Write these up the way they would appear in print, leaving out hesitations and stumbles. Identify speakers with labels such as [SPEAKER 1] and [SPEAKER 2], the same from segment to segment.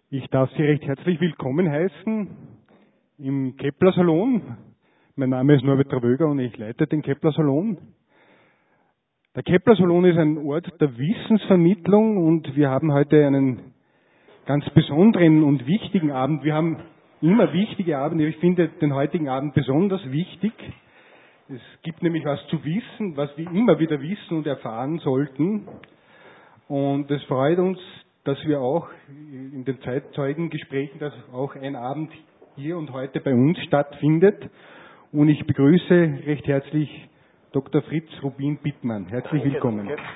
[SPEAKER 1] Ich darf Sie recht herzlich willkommen heißen im Kepler-Salon. Mein Name ist Norbert Travöger und ich leite den Kepler-Salon. Der Kepler-Salon ist ein Ort der Wissensvermittlung und wir haben heute einen ganz besonderen und wichtigen Abend. Wir haben immer wichtige Abende, ich finde den heutigen Abend besonders wichtig. Es gibt nämlich was zu wissen, was wir immer wieder wissen und erfahren sollten. Und es freut uns, dass wir auch in den Zeitzeugengesprächen, dass auch ein Abend hier und heute bei uns stattfindet. Und ich begrüße recht herzlich Dr. Fritz Rubin Bittmann. Herzlich willkommen.
[SPEAKER 2] Danke.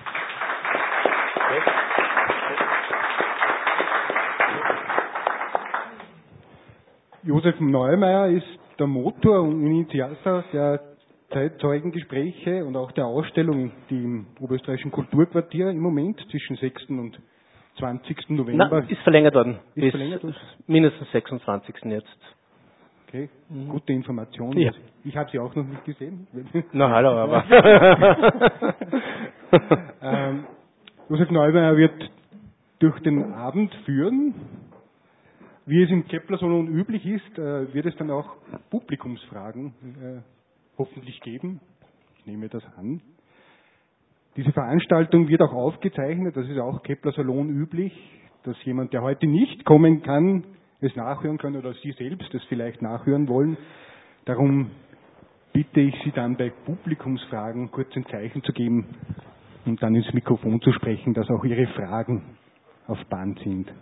[SPEAKER 1] Josef Neumeier ist der Motor und Initiator der Zeitzeugengespräche und auch der Ausstellung, die im Oberösterreichischen Kulturquartier im Moment zwischen 6. und 20. November.
[SPEAKER 2] Ist verlängert worden.
[SPEAKER 1] Ist verlängert worden?
[SPEAKER 2] Mindestens 26. jetzt.
[SPEAKER 1] Okay, gute Information.
[SPEAKER 2] Ja.
[SPEAKER 1] Ich habe sie auch noch nicht gesehen.
[SPEAKER 2] Na hallo, aber.
[SPEAKER 1] Josef Neumeier wird durch den Abend führen. Wie es im Kepler-Salon üblich ist, wird es dann auch Publikumsfragen hoffentlich geben. Ich nehme das an. Diese Veranstaltung wird auch aufgezeichnet. Das ist auch Kepler-Salon üblich, dass jemand, der heute nicht kommen kann, es nachhören kann oder Sie selbst es vielleicht nachhören wollen. Darum bitte ich Sie dann bei Publikumsfragen kurz ein Zeichen zu geben und dann ins Mikrofon zu sprechen, dass auch Ihre Fragen auf Band sind.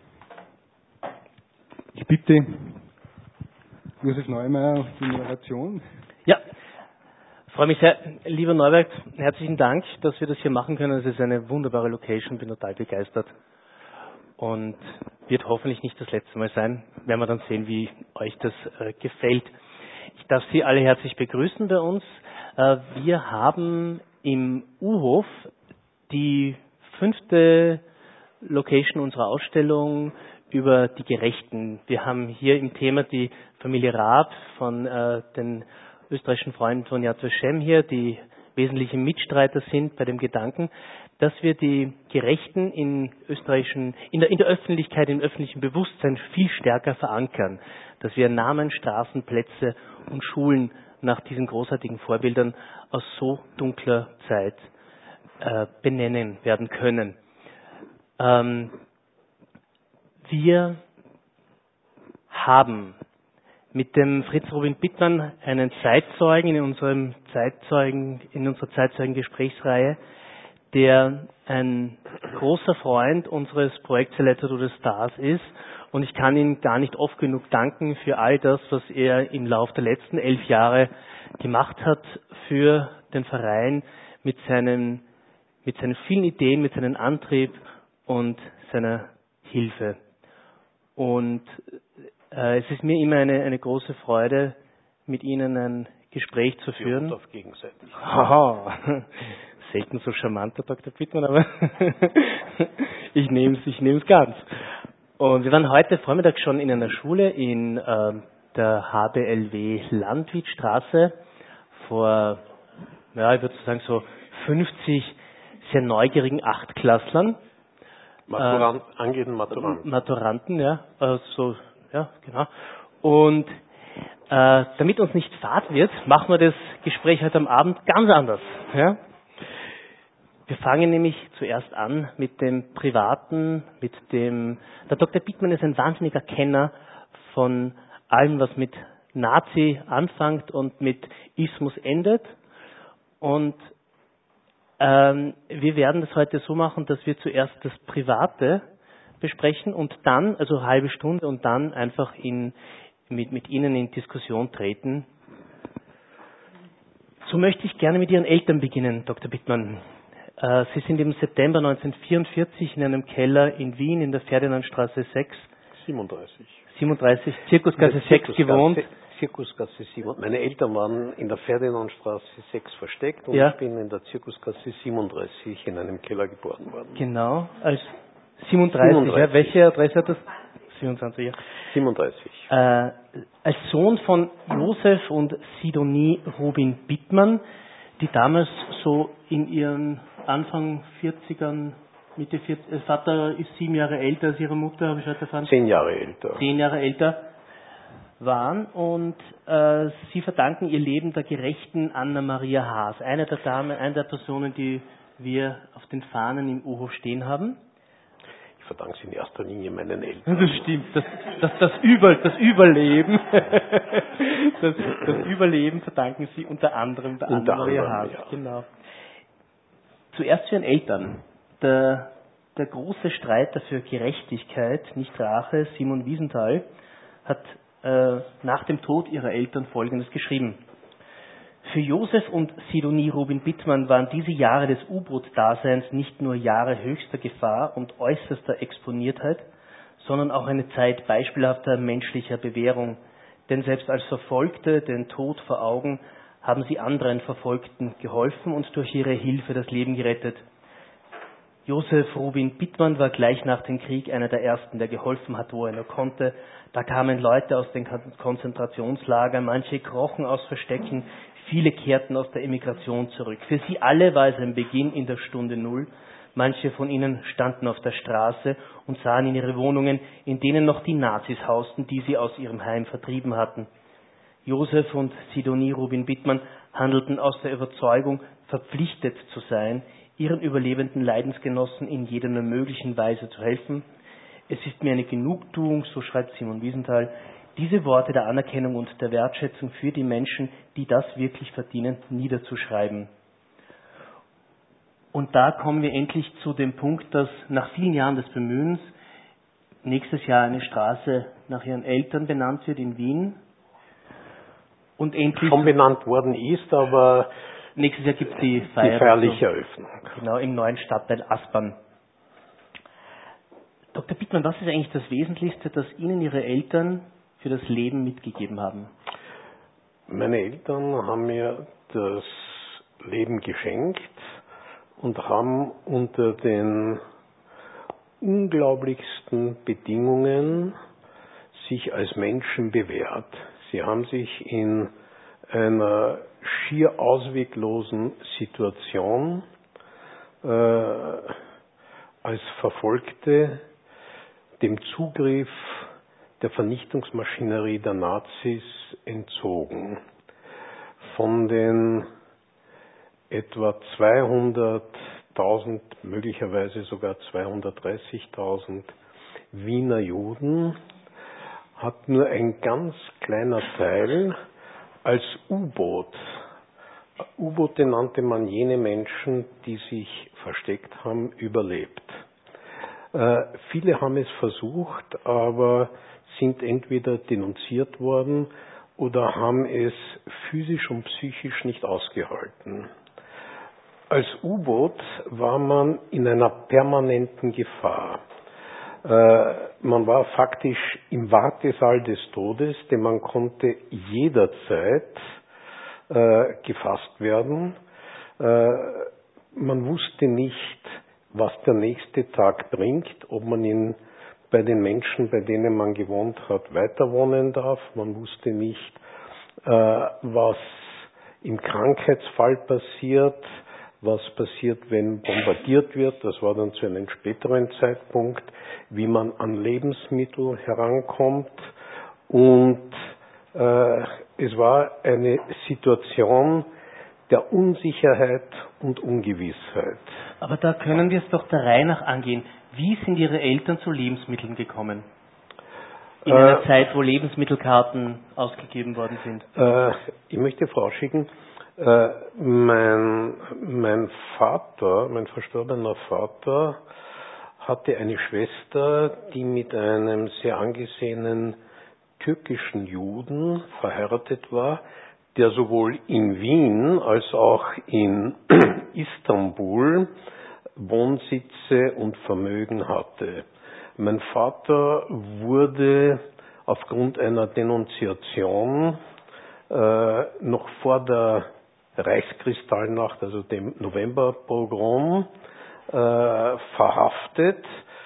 [SPEAKER 1] Ich bitte Josef Neumeier auf die Moderation.
[SPEAKER 2] Ja, freue mich sehr. Lieber Norbert, herzlichen Dank, dass wir das hier machen können. Es ist eine wunderbare Location, bin total begeistert. Und wird hoffentlich nicht das letzte Mal sein. Werden wir dann sehen, wie euch das gefällt. Ich darf Sie alle herzlich begrüßen bei uns. Wir haben im U-Hof die 5. Location unserer Ausstellung über die Gerechten. Wir haben hier im Thema die Familie Raab von den österreichischen Freunden von Yad Vashem hier, die wesentliche Mitstreiter sind bei dem Gedanken, dass wir die Gerechten in der Öffentlichkeit, im öffentlichen Bewusstsein viel stärker verankern. Dass wir Namen, Straßen, Plätze und Schulen nach diesen großartigen Vorbildern aus so dunkler Zeit benennen werden können. Wir haben mit dem Fritz Rubin Bittmann einen Zeitzeugen in unserer Zeitzeugen-Gesprächsreihe, der ein großer Freund unseres Projekts Letter to the Stars ist. Und ich kann ihm gar nicht oft genug danken für all das, was er im Laufe der letzten 11 Jahre gemacht hat für den Verein mit seinen vielen Ideen, mit seinem Antrieb und seiner Hilfe. Und es ist mir immer eine große Freude, mit Ihnen ein Gespräch zu führen.
[SPEAKER 3] Und auf gegenseitig.
[SPEAKER 2] Haha, selten so charmant, Herr Dr. Bittmann, aber ich nehme es ganz. Und wir waren heute Vormittag schon in einer Schule in der HBLW Landwiedstraße vor, ich würde sagen so 50 sehr neugierigen Achtklasslern.
[SPEAKER 3] Angehenden Maturanten.
[SPEAKER 2] Maturanten, ja, ja, genau. Und damit uns nicht fad wird, machen wir das Gespräch heute am Abend ganz anders. Ja? Wir fangen nämlich zuerst an mit dem Privaten, der Dr. Bittmann ist ein wahnsinniger Kenner von allem, was mit Nazi anfängt und mit Ismus endet. Und wir werden das heute so machen, dass wir zuerst das Private besprechen und dann, also eine halbe Stunde, und dann einfach mit Ihnen in Diskussion treten. So möchte ich gerne mit Ihren Eltern beginnen, Dr. Bittmann. Sie sind im September 1944 in einem Keller in Wien in der Ferdinandstraße 6. 37, Zirkusgasse 6 gewohnt.
[SPEAKER 3] Zirkusgasse 7. Meine Eltern waren in der Ferdinandstraße 6 versteckt und
[SPEAKER 2] ja.
[SPEAKER 3] Ich bin in der Zirkusgasse 37 in einem Keller geboren worden.
[SPEAKER 2] Genau, als 37. Ja, welche Adresse hat das? 27, ja.
[SPEAKER 3] 37.
[SPEAKER 2] Als Sohn von Josef und Sidonie Rubin Bittmann, die damals so in ihren Anfang 40ern Mitte 40, Ihr Vater ist 7 Jahre älter als Ihre Mutter, habe ich heute erfahren.
[SPEAKER 3] 10 Jahre älter.
[SPEAKER 2] 10 Jahre älter waren und Sie verdanken Ihr Leben der gerechten Anna-Maria Haas, einer der Personen, die wir auf den Fahnen im U-Hof stehen haben.
[SPEAKER 3] Ich verdanke es in erster Linie meinen Eltern.
[SPEAKER 2] Das stimmt, das Überleben, das Überleben verdanken Sie unter anderem der Anna-Maria Haas.
[SPEAKER 3] Ja.
[SPEAKER 2] Genau. Zuerst zu Ihren Eltern. Der große Streiter für Gerechtigkeit, nicht Rache, Simon Wiesenthal, hat nach dem Tod ihrer Eltern Folgendes geschrieben. Für Josef und Sidonie Rubin Bittmann waren diese Jahre des U-Boot-Daseins nicht nur Jahre höchster Gefahr und äußerster Exponiertheit, sondern auch eine Zeit beispielhafter menschlicher Bewährung. Denn selbst als Verfolgte, den Tod vor Augen, haben sie anderen Verfolgten geholfen und durch ihre Hilfe das Leben gerettet. Josef Rubin Bittmann war gleich nach dem Krieg einer der Ersten, der geholfen hat, wo er nur konnte. Da kamen Leute aus den Konzentrationslagern, manche krochen aus Verstecken, viele kehrten aus der Emigration zurück. Für sie alle war es ein Beginn in der Stunde Null. Manche von ihnen standen auf der Straße und sahen in ihre Wohnungen, in denen noch die Nazis hausten, die sie aus ihrem Heim vertrieben hatten. Josef und Sidonie Rubin Bittmann handelten aus der Überzeugung, verpflichtet zu sein, ihren überlebenden Leidensgenossen in jeder nur möglichen Weise zu helfen. Es ist mir eine Genugtuung, so schreibt Simon Wiesenthal, diese Worte der Anerkennung und der Wertschätzung für die Menschen, die das wirklich verdienen, niederzuschreiben. Und da kommen wir endlich zu dem Punkt, dass nach vielen Jahren des Bemühens nächstes Jahr eine Straße nach ihren Eltern benannt wird in Wien. Und endlich
[SPEAKER 3] schon benannt worden ist, aber
[SPEAKER 2] nächstes Jahr gibt es die
[SPEAKER 3] feierliche Eröffnung.
[SPEAKER 2] Genau, im neuen Stadtteil Aspern. Dr. Bittmann, was ist eigentlich das Wesentlichste, das Ihnen Ihre Eltern für das Leben mitgegeben haben?
[SPEAKER 3] Meine Eltern haben mir das Leben geschenkt und haben unter den unglaublichsten Bedingungen sich als Menschen bewährt. Sie haben sich in einer schier ausweglosen Situation als Verfolgte dem Zugriff der Vernichtungsmaschinerie der Nazis entzogen. Von den etwa 200.000, möglicherweise sogar 230.000 Wiener Juden hat nur ein ganz kleiner Teil als U-Boot. U-Boote nannte man jene Menschen, die sich versteckt haben, überlebt. Viele haben es versucht, aber sind entweder denunziert worden oder haben es physisch und psychisch nicht ausgehalten. Als U-Boot war man in einer permanenten Gefahr. Man war faktisch im Wartesaal des Todes, denn man konnte jederzeit gefasst werden. Man wusste nicht, was der nächste Tag bringt, ob man ihn bei den Menschen, bei denen man gewohnt hat, weiterwohnen darf. Man wusste nicht, was im Krankheitsfall passiert, was passiert, wenn bombardiert wird. Das war dann zu einem späteren Zeitpunkt, wie man an Lebensmittel herankommt. Und es war eine Situation der Unsicherheit und Ungewissheit.
[SPEAKER 2] Aber da können wir es doch der Reihe nach angehen. Wie sind Ihre Eltern zu Lebensmitteln gekommen? In einer Zeit, wo Lebensmittelkarten ausgegeben worden sind.
[SPEAKER 3] Ich möchte vorausschicken, mein Vater, mein verstorbener Vater, hatte eine Schwester, die mit einem sehr angesehenen türkischen Juden verheiratet war, der sowohl in Wien als auch in Istanbul Wohnsitze und Vermögen hatte. Mein Vater wurde aufgrund einer Denunziation noch vor der Reichskristallnacht, also dem Novemberpogrom, verhaftet.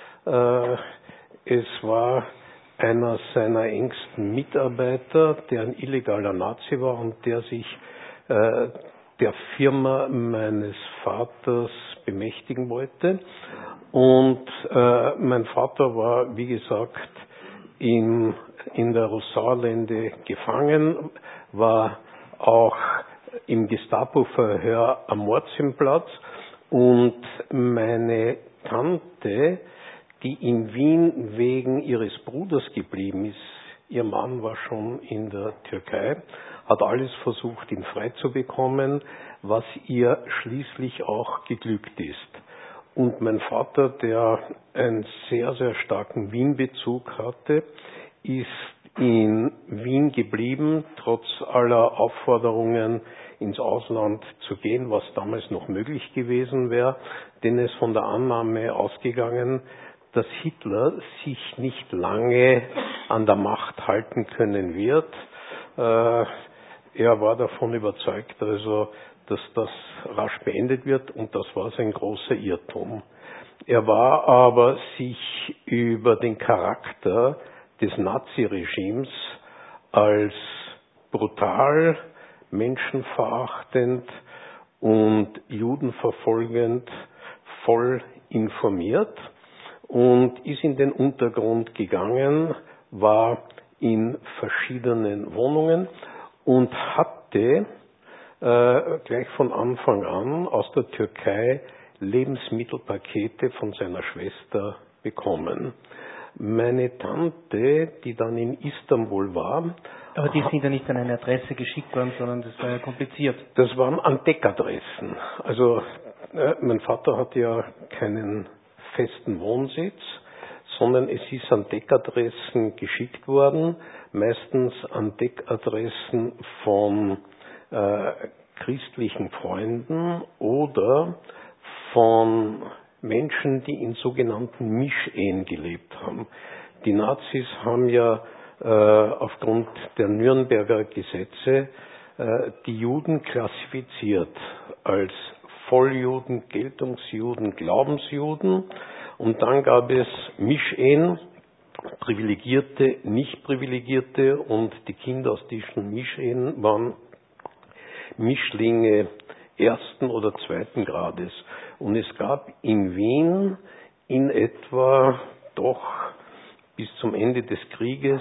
[SPEAKER 3] Es war einer seiner engsten Mitarbeiter, der ein illegaler Nazi war und der sich der Firma meines Vaters bemächtigen wollte. Und mein Vater war, wie gesagt, in der Rosaurlände gefangen, war auch im Gestapo-Verhör am Mordsinnplatz. Und meine Tante, die in Wien wegen ihres Bruders geblieben ist, ihr Mann war schon in der Türkei, hat alles versucht, ihn frei zu bekommen, was ihr schließlich auch geglückt ist. Und mein Vater, der einen sehr, sehr starken Wien-Bezug hatte, ist in Wien geblieben, trotz aller Aufforderungen ins Ausland zu gehen, was damals noch möglich gewesen wäre, denn es von der Annahme ausgegangen, dass Hitler sich nicht lange an der Macht halten können wird. Er war davon überzeugt, also, dass das rasch beendet wird, und das war sein großer Irrtum. Er war aber sich über den Charakter des Naziregimes als brutal, menschenverachtend und judenverfolgend voll informiert und ist in den Untergrund gegangen, war in verschiedenen Wohnungen und hatte gleich von Anfang an aus der Türkei Lebensmittelpakete von seiner Schwester bekommen. Meine Tante, die dann in Istanbul war...
[SPEAKER 2] Aber die sind ja nicht an eine Adresse geschickt worden, sondern das war ja kompliziert.
[SPEAKER 3] Das waren an Deckadressen. Also mein Vater hatte ja keinen festen Wohnsitz, sondern es ist an Deckadressen geschickt worden, meistens an Deckadressen von christlichen Freunden oder von Menschen, die in sogenannten Mischehen gelebt haben. Die Nazis haben ja aufgrund der Nürnberger Gesetze die Juden klassifiziert als Volljuden, Geltungsjuden, Glaubensjuden, und dann gab es Mischehen, Privilegierte, Nicht-Privilegierte, und die Kinder aus diesen Mischehen waren Mischlinge ersten oder zweiten Grades. Und es gab in Wien in etwa doch bis zum Ende des Krieges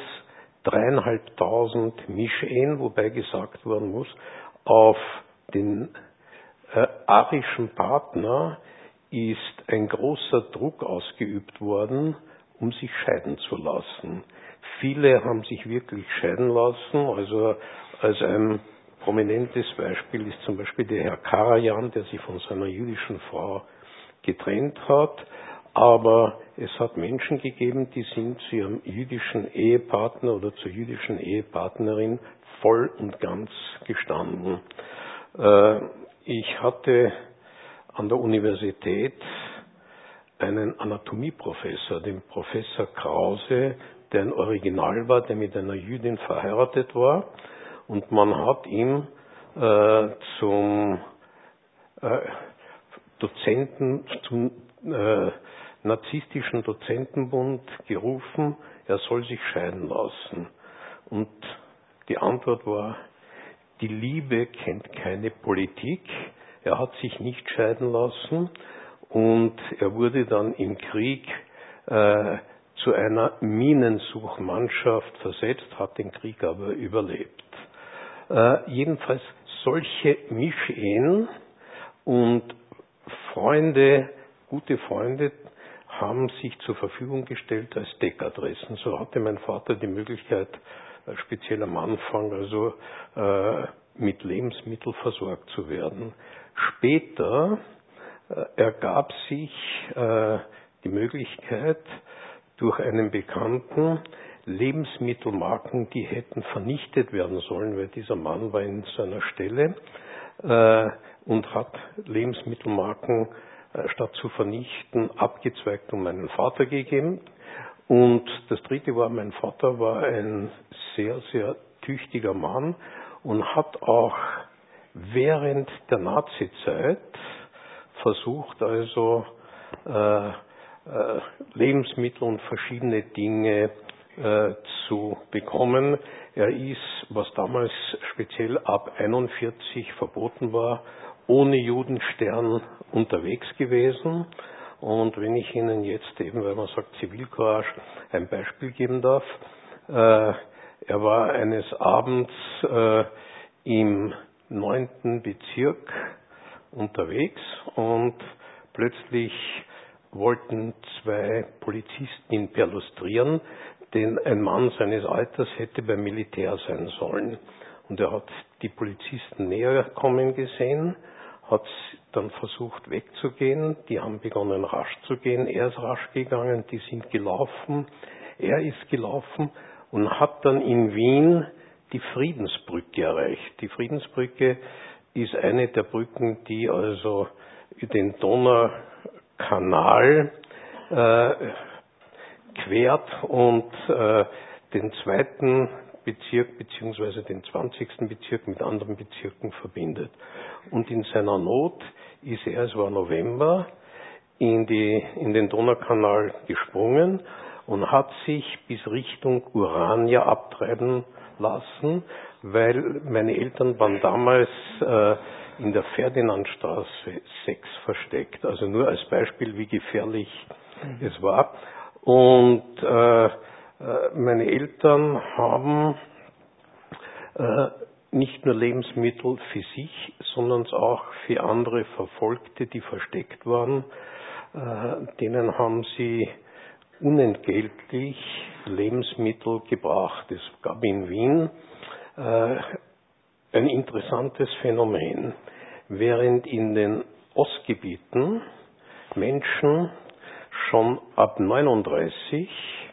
[SPEAKER 3] 3.500 Mischehen, wobei gesagt werden muss, auf den arischen Partner ist ein großer Druck ausgeübt worden, um sich scheiden zu lassen. Viele haben sich wirklich scheiden lassen, also als ein prominentes Beispiel ist zum Beispiel der Herr Karajan, der sich von seiner jüdischen Frau getrennt hat. Aber es hat Menschen gegeben, die sind zu ihrem jüdischen Ehepartner oder zur jüdischen Ehepartnerin voll und ganz gestanden. Ich hatte an der Universität einen Anatomieprofessor, den Professor Krause, der ein Original war, der mit einer Jüdin verheiratet war. Und man hat ihn zum Dozenten, zum narzisstischen Dozentenbund gerufen, er soll sich scheiden lassen. Und die Antwort war, die Liebe kennt keine Politik. Er hat sich nicht scheiden lassen und er wurde dann im Krieg zu einer Minensuchmannschaft versetzt, hat den Krieg aber überlebt. Jedenfalls solche Mischehen und Freunde, gute Freunde, haben sich zur Verfügung gestellt als Deckadressen. So hatte mein Vater die Möglichkeit, speziell am Anfang, also mit Lebensmitteln versorgt zu werden. Später ergab sich die Möglichkeit, durch einen Bekannten Lebensmittelmarken, die hätten vernichtet werden sollen, weil dieser Mann war in seiner Stelle und hat Lebensmittelmarken statt zu vernichten abgezweigt und meinen Vater gegeben. Und das dritte war, mein Vater war ein sehr, sehr tüchtiger Mann und hat auch während der Nazizeit versucht, also Lebensmittel und verschiedene Dinge zu bekommen. Er ist, was damals speziell ab 41 verboten war, ohne Judenstern unterwegs gewesen. Und wenn ich Ihnen jetzt eben, weil man sagt Zivilcourage, ein Beispiel geben darf, er war eines Abends im 9. Bezirk unterwegs und plötzlich wollten 2 Polizisten ihn perlustrieren, denn ein Mann seines Alters hätte beim Militär sein sollen. Und er hat die Polizisten näher kommen gesehen, hat dann versucht wegzugehen, die haben begonnen rasch zu gehen, er ist rasch gegangen, die sind gelaufen, er ist gelaufen und hat dann in Wien die Friedensbrücke erreicht. Die Friedensbrücke ist eine der Brücken, die also den Donaukanal quert und den 2. Bezirk bzw. den 20. Bezirk mit anderen Bezirken verbindet. Und in seiner Not ist er, es war November, in den Donaukanal gesprungen und hat sich bis Richtung Urania abtreiben lassen, weil meine Eltern waren damals in der Ferdinandstraße 6 versteckt. Also nur als Beispiel, wie gefährlich es war. Und meine Eltern haben nicht nur Lebensmittel für sich, sondern auch für andere Verfolgte, die versteckt waren. Denen haben sie unentgeltlich Lebensmittel gebracht. Es gab in Wien ein interessantes Phänomen. Während in den Ostgebieten Menschen schon ab 39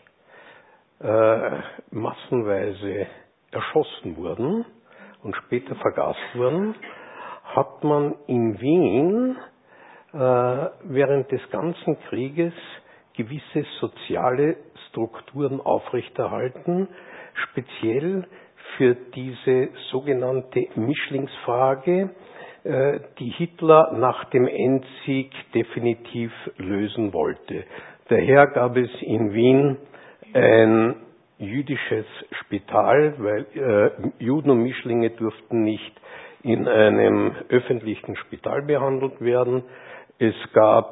[SPEAKER 3] massenweise erschossen wurden und später vergast wurden, hat man in Wien während des ganzen Krieges gewisse soziale Strukturen aufrechterhalten, speziell für diese sogenannte Mischlingsfrage, die Hitler nach dem Endsieg definitiv lösen wollte. Daher gab es in Wien ein jüdisches Spital, weil Juden und Mischlinge durften nicht in einem öffentlichen Spital behandelt werden. Es gab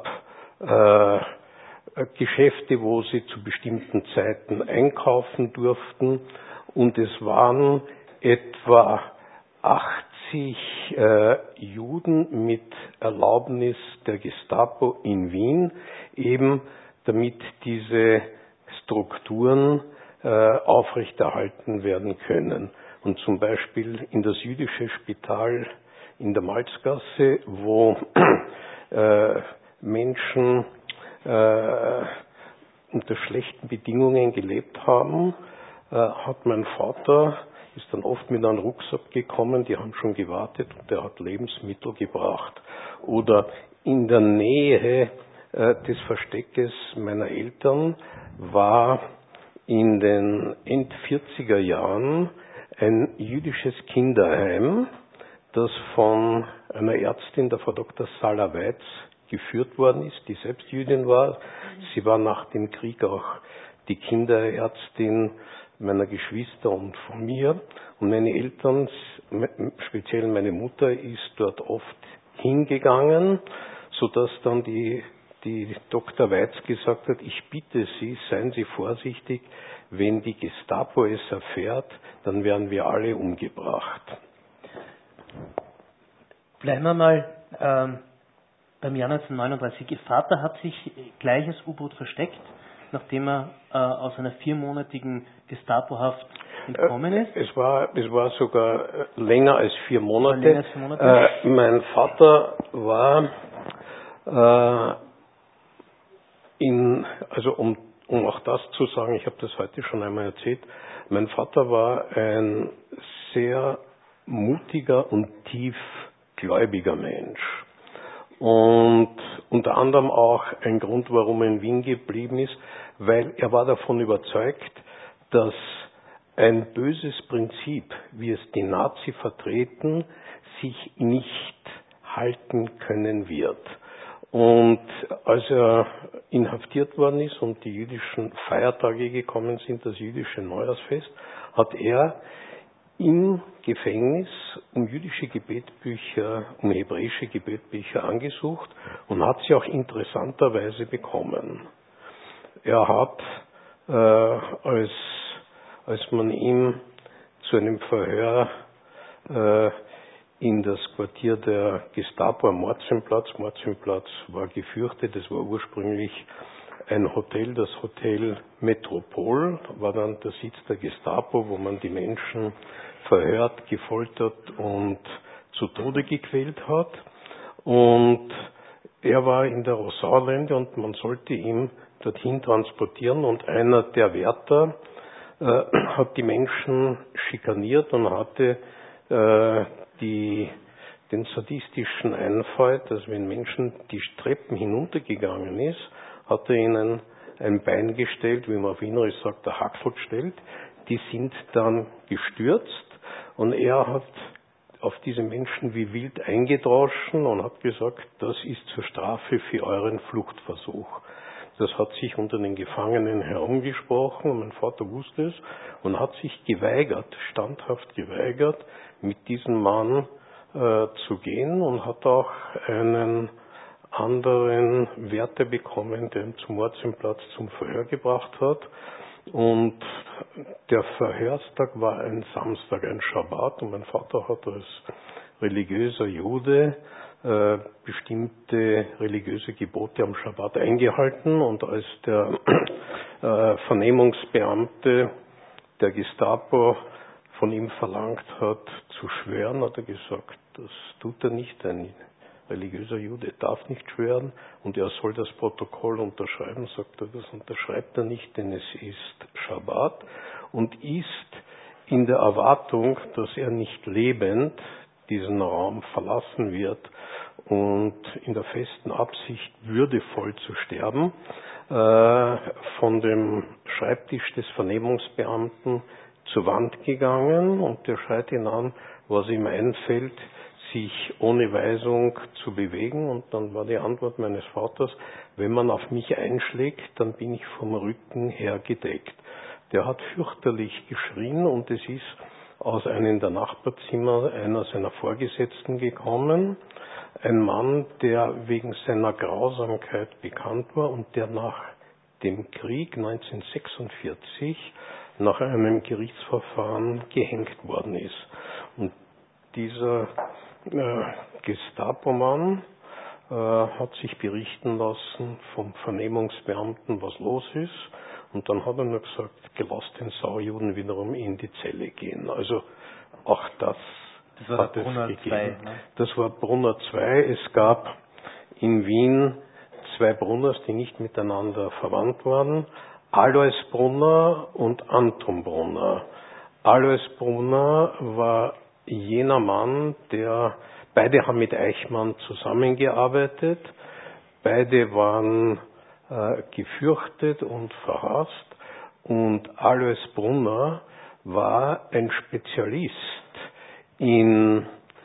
[SPEAKER 3] Geschäfte, wo sie zu bestimmten Zeiten einkaufen durften, und es waren etwa 80 Juden mit Erlaubnis der Gestapo in Wien, eben damit diese Strukturen aufrechterhalten werden können. Und zum Beispiel in das jüdische Spital in der Malzgasse, wo Menschen unter schlechten Bedingungen gelebt haben, hat mein Vater, ist dann oft mit einem Rucksack gekommen, die haben schon gewartet und der hat Lebensmittel gebracht. Oder in der Nähe des Versteckes meiner Eltern war in den End-40er Jahren ein jüdisches Kinderheim, das von einer Ärztin, der Frau Dr. Sala Weitz, geführt worden ist, die selbst Jüdin war. Sie war nach dem Krieg auch die Kinderärztin meiner Geschwister und von mir. Und meine Eltern, speziell meine Mutter, ist dort oft hingegangen, sodass dann die Dr. Weitz gesagt hat, ich bitte Sie, seien Sie vorsichtig, wenn die Gestapo es erfährt, dann werden wir alle umgebracht.
[SPEAKER 2] Bleiben wir mal beim Jahr 1939. Ihr Vater hat sich gleich als U-Boot versteckt, nachdem er aus einer 4-monatigen Gestapo-Haft entkommen ist?
[SPEAKER 3] Es war sogar länger als 4 Monate. Mein Vater war also um auch das zu sagen, ich habe das heute schon einmal erzählt, mein Vater war ein sehr mutiger und tiefgläubiger Mensch. Und unter anderem auch ein Grund, warum er in Wien geblieben ist, weil er war davon überzeugt, dass ein böses Prinzip, wie es die Nazi vertreten, sich nicht halten können wird. Und als er inhaftiert worden ist und die jüdischen Feiertage gekommen sind, das jüdische Neujahrsfest, hat er im Gefängnis um jüdische Gebetbücher, um hebräische Gebetbücher angesucht und hat sie auch interessanterweise bekommen. Er hat, als man ihm zu einem Verhör in das Quartier der Gestapo am Morzemplatz war gefürchtet, es war ursprünglich ein Hotel, das Hotel Metropol, war dann der Sitz der Gestapo, wo man die Menschen verhört, gefoltert und zu Tode gequält hat. Und er war in der Rosauerlände und man sollte ihn dorthin transportieren und einer der Wärter hat die Menschen schikaniert und hatte den sadistischen Einfall, dass wenn Menschen die Treppen hinuntergegangen ist, hat er ihnen ein Bein gestellt, wie man auf Wienerisch sagt, der Haxel gestellt. Die sind dann gestürzt und er hat auf diese Menschen wie wild eingedroschen und hat gesagt, das ist zur Strafe für euren Fluchtversuch. Das hat sich unter den Gefangenen herumgesprochen und mein Vater wusste es und hat sich geweigert, standhaft geweigert, mit diesem Mann zu gehen und hat auch einen anderen Wärter bekommen, der ihn zum Morzemplatz zum Verhör gebracht hat. Und der Verhörstag war ein Samstag, ein Schabbat, und mein Vater hat als religiöser Jude bestimmte religiöse Gebote am Schabbat eingehalten, und als der Vernehmungsbeamte der Gestapo von ihm verlangt hat zu schwören, hat er gesagt, das tut er nicht, ein religiöser Jude darf nicht schwören und er soll das Protokoll unterschreiben. Sagt er, das unterschreibt er nicht, denn es ist Schabbat, und ist in der Erwartung, dass er nicht lebend diesen Raum verlassen wird und in der festen Absicht, würdevoll zu sterben, von dem Schreibtisch des Vernehmungsbeamten zur Wand gegangen, und der schreit ihn an, was ihm einfällt, sich ohne Weisung zu bewegen. Und dann war die Antwort meines Vaters, wenn man auf mich einschlägt, dann bin ich vom Rücken her gedeckt. Der hat fürchterlich geschrien, und es ist aus einem der Nachbarzimmer einer seiner Vorgesetzten gekommen, ein Mann, der wegen seiner Grausamkeit bekannt war und der nach dem Krieg 1946 nach einem Gerichtsverfahren gehängt worden ist. Und dieser Gestapo-Mann hat sich berichten lassen vom Vernehmungsbeamten, was los ist. Und dann hat er nur gesagt, lasst den Saujuden wiederum in die Zelle gehen. Also auch das
[SPEAKER 2] war
[SPEAKER 3] hat
[SPEAKER 2] das
[SPEAKER 3] es
[SPEAKER 2] Brunner
[SPEAKER 3] gegeben.
[SPEAKER 2] 2, ne?
[SPEAKER 3] Das war Brunner 2. Es gab in Wien zwei Brunners, die nicht miteinander verwandt waren. Alois Brunner und Anton Brunner. Alois Brunner war jener Mann, beide haben mit Eichmann zusammengearbeitet, beide waren gefürchtet und verhasst, und Alois Brunner war ein Spezialist in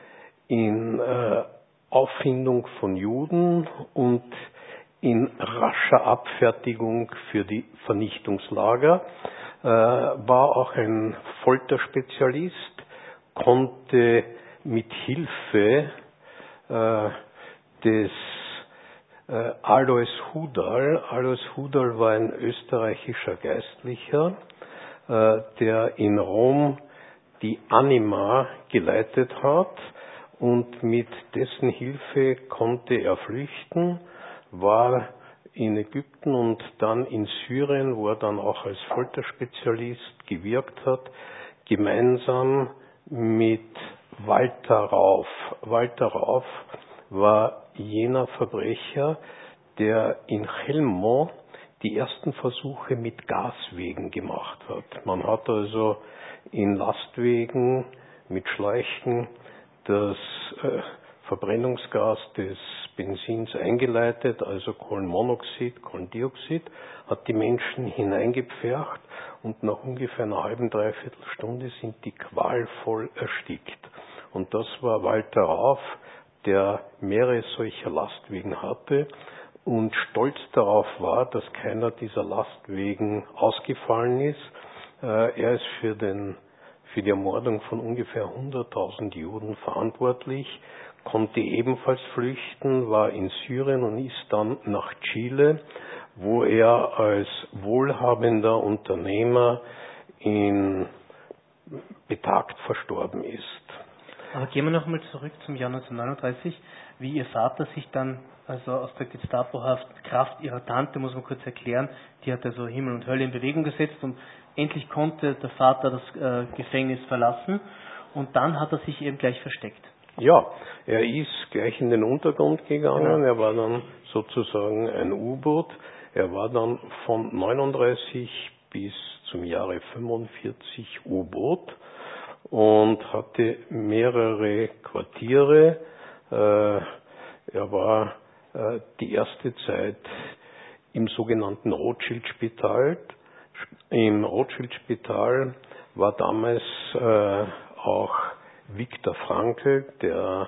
[SPEAKER 3] Auffindung von Juden und in rascher Abfertigung für die Vernichtungslager, war auch ein Folterspezialist, konnte mit Hilfe des Alois Hudal war ein österreichischer Geistlicher, der in Rom die Anima geleitet hat, und mit dessen Hilfe konnte er flüchten, war in Ägypten und dann in Syrien, wo er dann auch als Folterspezialist gewirkt hat, gemeinsam mit Walter Rauf. Walter Rauf war jener Verbrecher, der in Chelmno die ersten Versuche mit Gaswegen gemacht hat. Man hat also in Lastwegen mit Schläuchen das Verbrennungsgas des Benzins eingeleitet, also Kohlenmonoxid, Kohlendioxid, hat die Menschen hineingepfercht, und nach ungefähr einer halben, dreiviertel Stunde sind die qualvoll erstickt. Und das war Walter Rauf, der mehrere solcher Lastwegen hatte und stolz darauf war, dass keiner dieser Lastwegen ausgefallen ist. Er ist für die Ermordung von ungefähr 100.000 Juden verantwortlich, konnte ebenfalls flüchten, war in Syrien und ist dann nach Chile, wo er als wohlhabender Unternehmer betagt verstorben ist.
[SPEAKER 2] Aber gehen wir nochmal zurück zum Jahr 1939, wie Ihr Vater sich dann also aus der Gestapohaft Kraft Ihrer Tante, muss man kurz erklären, die hat also Himmel und Hölle in Bewegung gesetzt und endlich konnte der Vater das Gefängnis verlassen und dann hat er sich eben gleich versteckt.
[SPEAKER 3] Ja, er ist gleich in den Untergrund gegangen,
[SPEAKER 2] Genau.
[SPEAKER 3] Er war dann sozusagen ein U-Boot, er war dann von 39 bis zum Jahre 45 U-Boot und hatte mehrere Quartiere. Er war die erste Zeit im sogenannten Rothschild-Spital. Im Rothschild-Spital war damals auch Viktor Frankl, der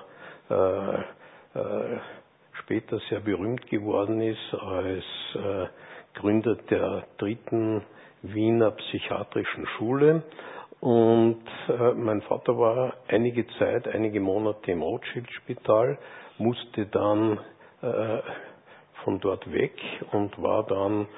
[SPEAKER 3] später sehr berühmt geworden ist als Gründer der dritten Wiener psychiatrischen Schule. Und mein Vater war einige Monate im Rothschild-Spital, musste dann von dort weg und war dann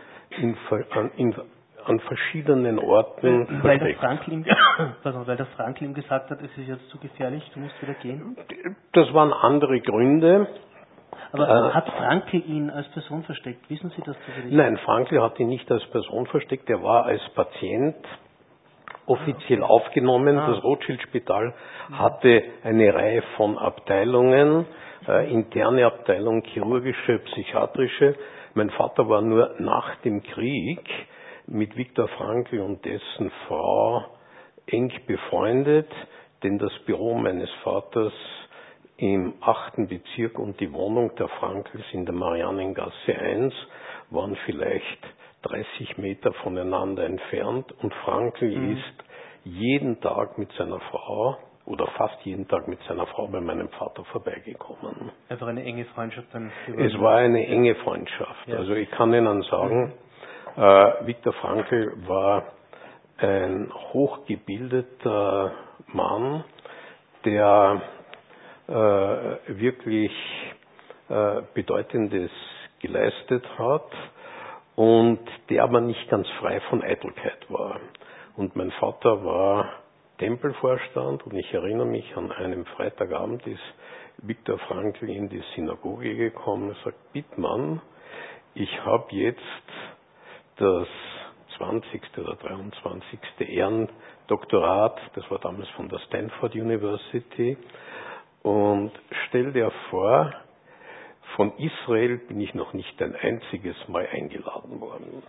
[SPEAKER 3] an verschiedenen Orten
[SPEAKER 2] weil
[SPEAKER 3] versteckt.
[SPEAKER 2] Weil der Frankl ihm gesagt hat, es ist jetzt zu gefährlich, du musst wieder gehen.
[SPEAKER 3] Das waren andere Gründe.
[SPEAKER 2] Aber hat Frankl ihn als Person versteckt? Wissen Sie das zufällig?
[SPEAKER 3] Nein, Frankl hat ihn nicht als Person versteckt, er war als Patient offiziell aufgenommen. Das Rothschild-Spital hatte eine Reihe von Abteilungen, interne Abteilung, chirurgische, psychiatrische. Mein Vater war nur nach dem Krieg mit Viktor Frankl und dessen Frau eng befreundet, denn das Büro meines Vaters im 8. Bezirk und die Wohnung der Frankls in der Mariannengasse 1 waren vielleicht 30 Meter voneinander entfernt und Frankl ist jeden Tag mit seiner Frau oder fast jeden Tag mit seiner Frau bei meinem Vater vorbeigekommen.
[SPEAKER 2] Einfach eine enge Freundschaft dann.
[SPEAKER 3] Es war eine enge Freundschaft. Ja. Also ich kann Ihnen sagen, Viktor Frankl war ein hochgebildeter Mann, der wirklich Bedeutendes geleistet hat und der aber nicht ganz frei von Eitelkeit war. Und mein Vater war Tempelvorstand und ich erinnere mich, an einem Freitagabend ist Viktor Frankl in die Synagoge gekommen und sagt, Bittmann, ich habe jetzt das 20. oder 23. Ehrendoktorat, das war damals von der Stanford University, und stell dir vor, von Israel bin ich noch nicht ein einziges Mal eingeladen worden.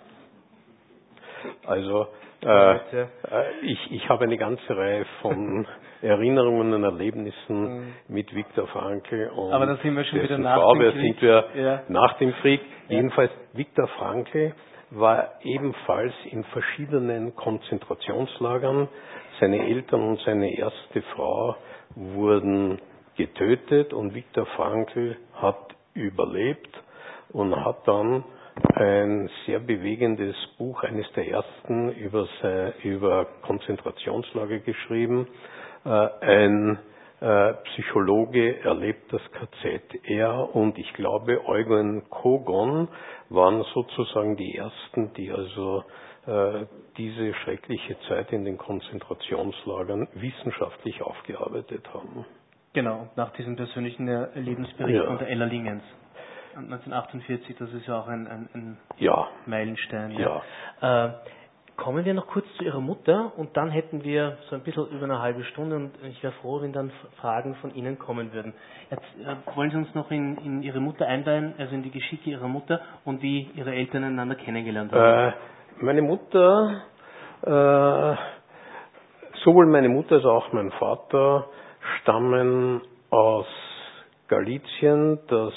[SPEAKER 3] Also ich habe eine ganze Reihe von Erinnerungen und Erlebnissen mit Viktor Frankl und
[SPEAKER 2] aber da sind wir schon wieder
[SPEAKER 3] nach dem Krieg. Nach dem Krieg. Ja. Jedenfalls Viktor Frankl war ebenfalls in verschiedenen Konzentrationslagern. Seine Eltern und seine erste Frau wurden getötet und Viktor Frankl hat überlebt und hat dann ein sehr bewegendes Buch, eines der ersten über Konzentrationslager geschrieben. Ein Psychologe erlebt das KZ. Er und ich glaube Eugen Kogon waren sozusagen die ersten, die also diese schreckliche Zeit in den Konzentrationslagern wissenschaftlich aufgearbeitet haben.
[SPEAKER 2] Genau, nach diesem persönlichen Lebensbericht von der Ella Lingens. 1948, das ist ja auch ein Meilenstein. Ja. Kommen wir noch kurz zu Ihrer Mutter und dann hätten wir so ein bisschen über eine halbe Stunde und ich wäre froh, wenn dann Fragen von Ihnen kommen würden. Jetzt wollen Sie uns noch in Ihre Mutter einweihen, also in die Geschicke Ihrer Mutter und wie Ihre Eltern einander kennengelernt haben?
[SPEAKER 3] Meine Mutter, sowohl meine Mutter als auch mein Vater stammen aus Galizien, das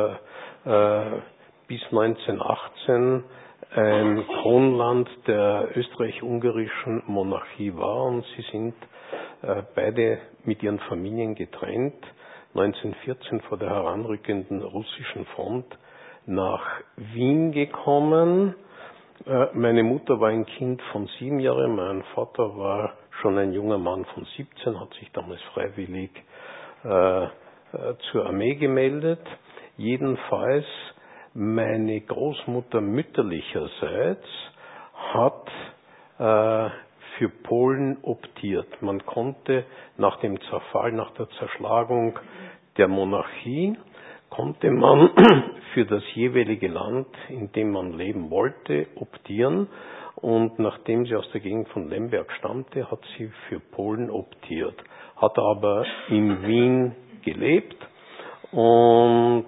[SPEAKER 3] bis 1918 ein Kronland der österreich-ungarischen Monarchie war und sie sind beide mit ihren Familien getrennt. 1914 vor der heranrückenden russischen Front nach Wien gekommen. Meine Mutter war ein Kind von 7 Jahren, mein Vater war schon ein junger Mann von 17, hat sich damals freiwillig zur Armee gemeldet. Jedenfalls meine Großmutter mütterlicherseits hat für Polen optiert. Man konnte nach dem Zerfall, nach der Zerschlagung der Monarchie, konnte man für das jeweilige Land, in dem man leben wollte, optieren. Und nachdem sie aus der Gegend von Lemberg stammte, hat sie für Polen optiert. Hat aber in Wien gelebt und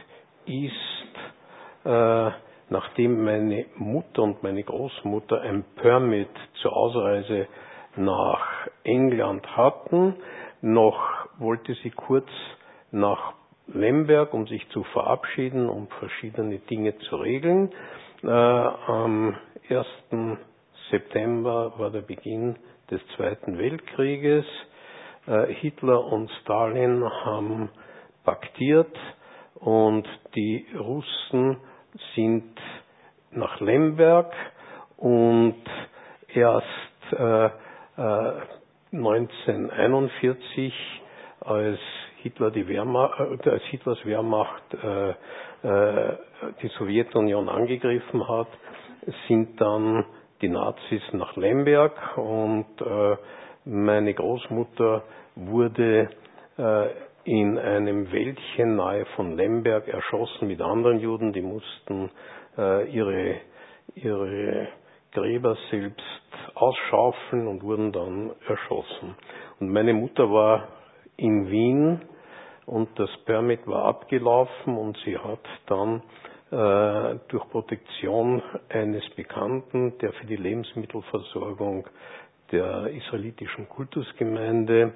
[SPEAKER 3] ist, nachdem meine Mutter und meine Großmutter ein Permit zur Ausreise nach England hatten, wollte sie kurz nach Lemberg, um sich zu verabschieden, um verschiedene Dinge zu regeln. Am 1. September war der Beginn des Zweiten Weltkrieges. Hitler und Stalin haben paktiert und die Russen sind nach Lemberg und erst 1941, als Hitlers Wehrmacht die Sowjetunion angegriffen hat, sind dann die Nazis nach Lemberg und meine Großmutter wurde in einem Wäldchen nahe von Lemberg erschossen mit anderen Juden. Die mussten ihre Gräber selbst ausschaufeln und wurden dann erschossen. Und meine Mutter war in Wien und das Permit war abgelaufen und sie hat dann durch Protektion eines Bekannten, der für die Lebensmittelversorgung der israelitischen Kultusgemeinde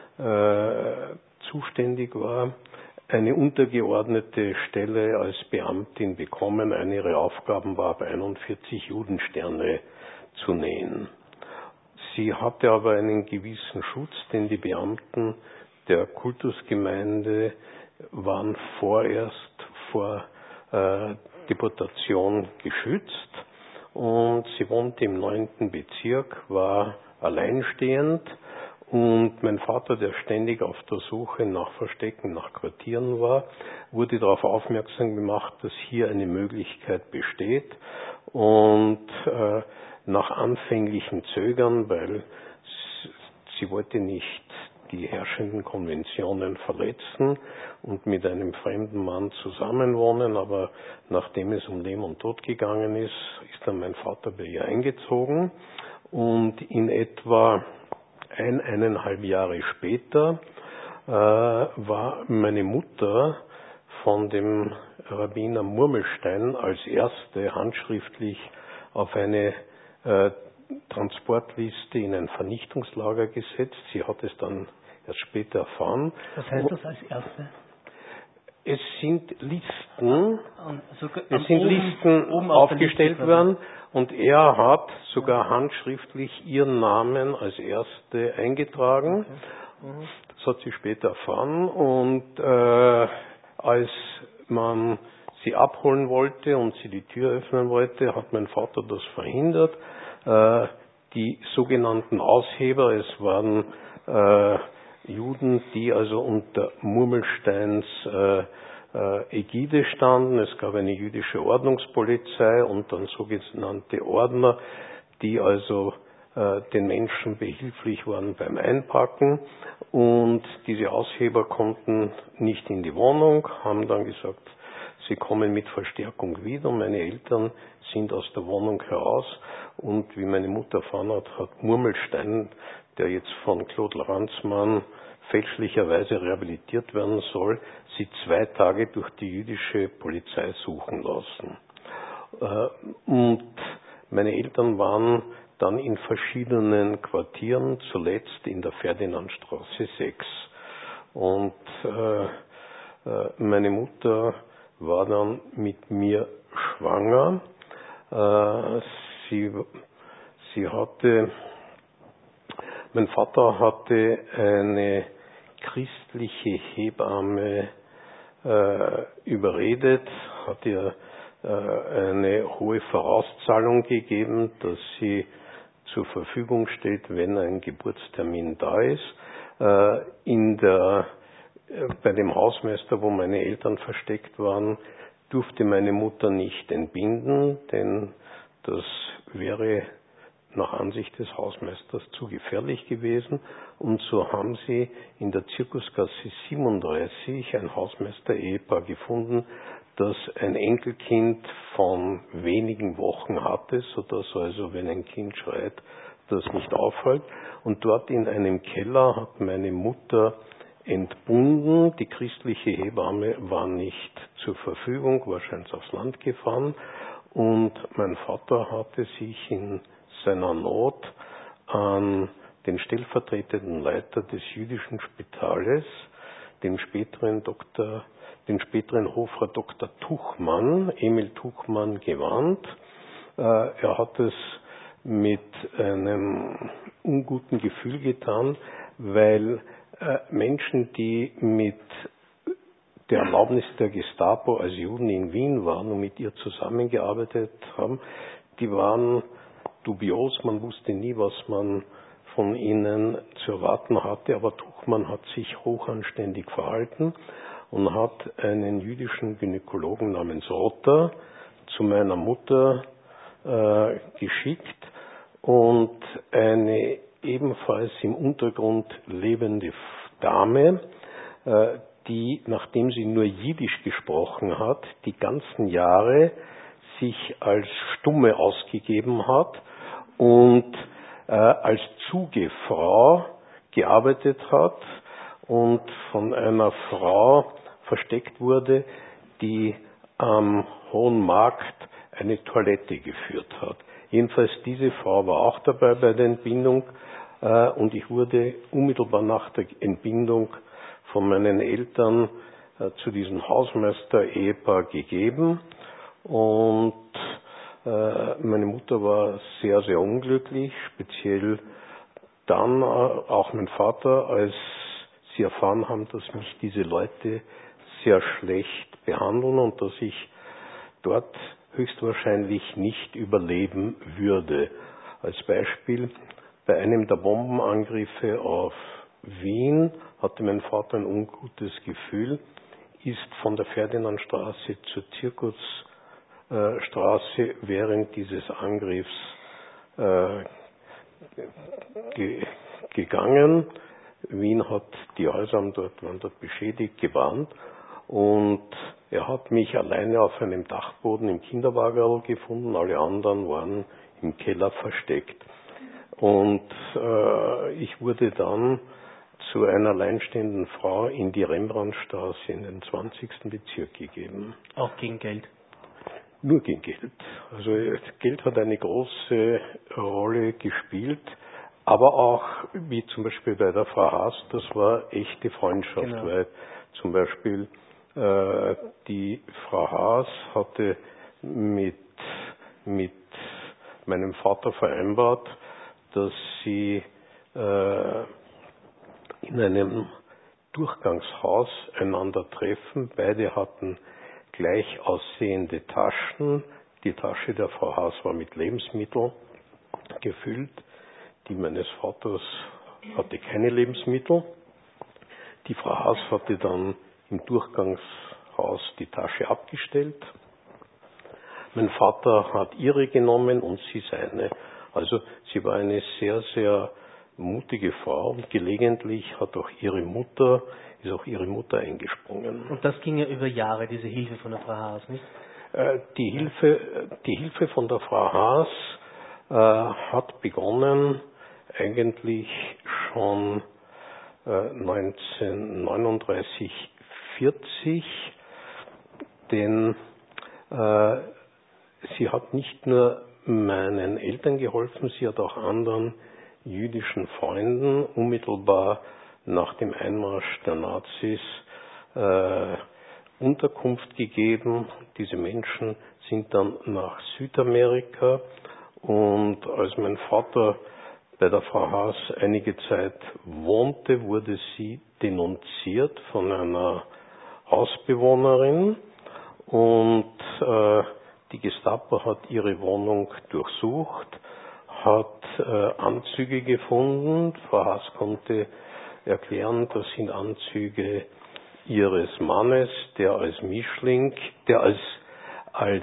[SPEAKER 3] zuständig war, eine untergeordnete Stelle als Beamtin bekommen. Eine ihrer Aufgaben war, 41 Judensterne zu nähen. Sie hatte aber einen gewissen Schutz, denn die Beamten der Kultusgemeinde waren vorerst vor Deportation geschützt und sie wohnte im 9. Bezirk, war alleinstehend und mein Vater, der ständig auf der Suche nach Verstecken, nach Quartieren war, wurde darauf aufmerksam gemacht, dass hier eine Möglichkeit besteht und nach anfänglichem Zögern, weil sie wollte nicht die herrschenden Konventionen verletzen und mit einem fremden Mann zusammenwohnen, aber nachdem es um Leben und Tod gegangen ist, ist dann mein Vater bei ihr eingezogen und in etwa 1,5 Jahre später war meine Mutter von dem Rabbiner Murmelstein als erste handschriftlich auf eine Transportliste in ein Vernichtungslager gesetzt. Sie hat es dann erst später erfahren.
[SPEAKER 2] Was heißt das als erste?
[SPEAKER 3] Es sind Listen, oben aufgestellt worden und er hat sogar handschriftlich ihren Namen als erste eingetragen. Okay. Das hat sie später erfahren und als man sie abholen wollte und sie die Tür öffnen wollte, hat mein Vater das verhindert. Die sogenannten Ausheber, es waren Juden, die also unter Murmelsteins Ägide standen. Es gab eine jüdische Ordnungspolizei und dann sogenannte Ordner, die also den Menschen behilflich waren beim Einpacken. Und diese Ausheber konnten nicht in die Wohnung, haben dann gesagt, sie kommen mit Verstärkung wieder. Meine Eltern sind aus der Wohnung heraus und wie meine Mutter erfahren hat Murmelstein, der jetzt von Claude Lanzmann fälschlicherweise rehabilitiert werden soll, sie 2 Tage durch die jüdische Polizei suchen lassen. Und meine Eltern waren dann in verschiedenen Quartieren, zuletzt in der Ferdinandstraße 6. Und meine Mutter war dann mit mir schwanger. Mein Vater hatte eine christliche Hebamme überredet, hat ihr eine hohe Vorauszahlung gegeben, dass sie zur Verfügung steht, wenn ein Geburtstermin da ist. Bei dem Hausmeister, wo meine Eltern versteckt waren, durfte meine Mutter nicht entbinden, denn das wäre nach Ansicht des Hausmeisters zu gefährlich gewesen. Und so haben sie in der Zirkusgasse 37 ein Hausmeister-Ehepaar gefunden, das ein Enkelkind von wenigen Wochen hatte, sodass also, wenn ein Kind schreit, das nicht auffällt. Und dort in einem Keller hat meine Mutter entbunden. Die christliche Hebamme war nicht zur Verfügung, wahrscheinlich aufs Land gefahren. Und mein Vater hatte sich in seiner Not an den stellvertretenden Leiter des jüdischen Spitales, den späteren Hofrat Dr. Tuchmann, Emil Tuchmann, gewandt. Er hat es mit einem unguten Gefühl getan, weil Menschen, die mit der Erlaubnis der Gestapo als Juden in Wien waren und mit ihr zusammengearbeitet haben, die waren dubios, man wusste nie, was man von ihnen zu erwarten hatte, aber Tuchmann hat sich hochanständig verhalten und hat einen jüdischen Gynäkologen namens Rotter zu meiner Mutter geschickt und eine ebenfalls im Untergrund lebende Dame, die, nachdem sie nur Jiddisch gesprochen hat, die ganzen Jahre sich als Stumme ausgegeben hat und als Zugefrau gearbeitet hat und von einer Frau versteckt wurde, die am Hohen Markt eine Toilette geführt hat. Jedenfalls diese Frau war auch dabei bei der Entbindung und ich wurde unmittelbar nach der Entbindung von meinen Eltern zu diesem Hausmeister-Ehepaar gegeben und meine Mutter war sehr, sehr unglücklich, speziell dann auch mein Vater, als sie erfahren haben, dass mich diese Leute sehr schlecht behandeln und dass ich dort höchstwahrscheinlich nicht überleben würde. Als Beispiel, bei einem der Bombenangriffe auf Wien hatte mein Vater ein ungutes Gefühl, ist von der Ferdinandstraße zur Zirkusstraße während dieses Angriffs gegangen. Wien hat die Häuser waren dort beschädigt, gewarnt und er hat mich alleine auf einem Dachboden im Kinderwagen gefunden, alle anderen waren im Keller versteckt. Und ich wurde dann zu einer alleinstehenden Frau in die Rembrandtstraße in den 20. Bezirk gegeben.
[SPEAKER 2] Auch gegen Geld?
[SPEAKER 3] Nur gegen Geld. Also Geld hat eine große Rolle gespielt, aber auch, wie zum Beispiel bei der Frau Haas, das war echte Freundschaft,
[SPEAKER 2] genau.
[SPEAKER 3] Weil zum Beispiel die Frau Haas hatte mit meinem Vater vereinbart, dass sie in einem Durchgangshaus einander treffen. Beide hatten gleich aussehende Taschen. Die Tasche der Frau Haas war mit Lebensmitteln gefüllt. Die meines Vaters hatte keine Lebensmittel. Die Frau Haas hatte dann im Durchgangshaus die Tasche abgestellt. Mein Vater hat ihre genommen und sie seine. Also sie war eine sehr, sehr mutige Frau und gelegentlich ist auch ihre Mutter eingesprungen.
[SPEAKER 2] Und das ging ja über Jahre, diese Hilfe von der Frau Haas, nicht?
[SPEAKER 3] Die Hilfe von der Frau Haas hat begonnen eigentlich schon 1939, 40, denn sie hat nicht nur meinen Eltern geholfen, sie hat auch anderen jüdischen Freunden unmittelbar nach dem Einmarsch der Nazis Unterkunft gegeben. Diese Menschen sind dann nach Südamerika und als mein Vater bei der Frau Haas einige Zeit wohnte, wurde sie denunziert von einer Hausbewohnerin und die Gestapo hat ihre Wohnung durchsucht, hat Anzüge gefunden. Frau Haas konnte erklären, das sind Anzüge ihres Mannes, der als Mischling, der als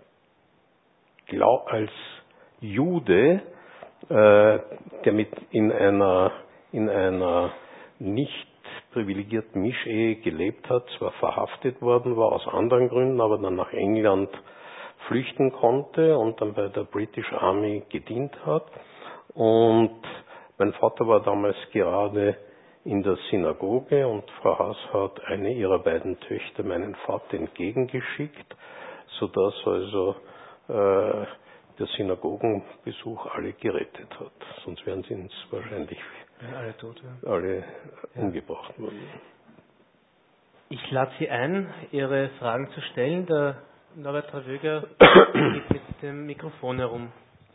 [SPEAKER 3] Jude, der in einer nicht privilegierten Mischehe gelebt hat, zwar verhaftet worden war aus anderen Gründen, aber dann nach England flüchten konnte und dann bei der British Army gedient hat. Und mein Vater war damals gerade in der Synagoge und Frau Haas hat eine ihrer beiden Töchter meinen Vater entgegengeschickt, sodass also der Synagogenbesuch alle gerettet hat. Sonst wären sie uns wahrscheinlich
[SPEAKER 2] alle tot, ja.
[SPEAKER 3] Alle umgebracht worden.
[SPEAKER 2] Ich lade Sie ein, Ihre Fragen zu stellen. Der Norbert Travöger geht mit dem Mikrofon herum.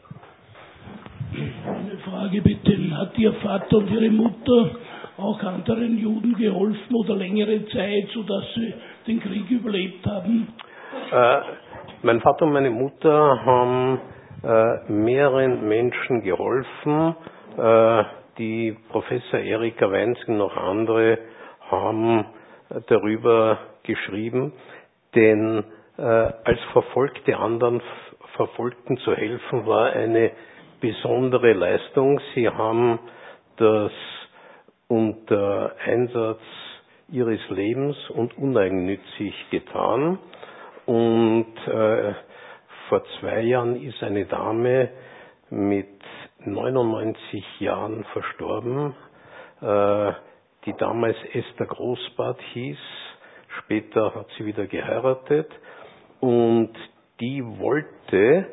[SPEAKER 4] Eine Frage bitte. Hat Ihr Vater und Ihre Mutter auch anderen Juden geholfen oder längere Zeit, sodass sie den Krieg überlebt haben?
[SPEAKER 3] Mein Vater und meine Mutter haben mehreren Menschen geholfen. Die Professor Erika Weinzing und noch andere haben darüber geschrieben, denn als Verfolgte anderen Verfolgten zu helfen war eine besondere Leistung. Sie haben das unter Einsatz ihres Lebens und uneigennützig getan. Und vor 2 Jahren ist eine Dame mit 99 Jahren verstorben, die damals Esther Großbart hieß. Später hat sie wieder geheiratet und die wollte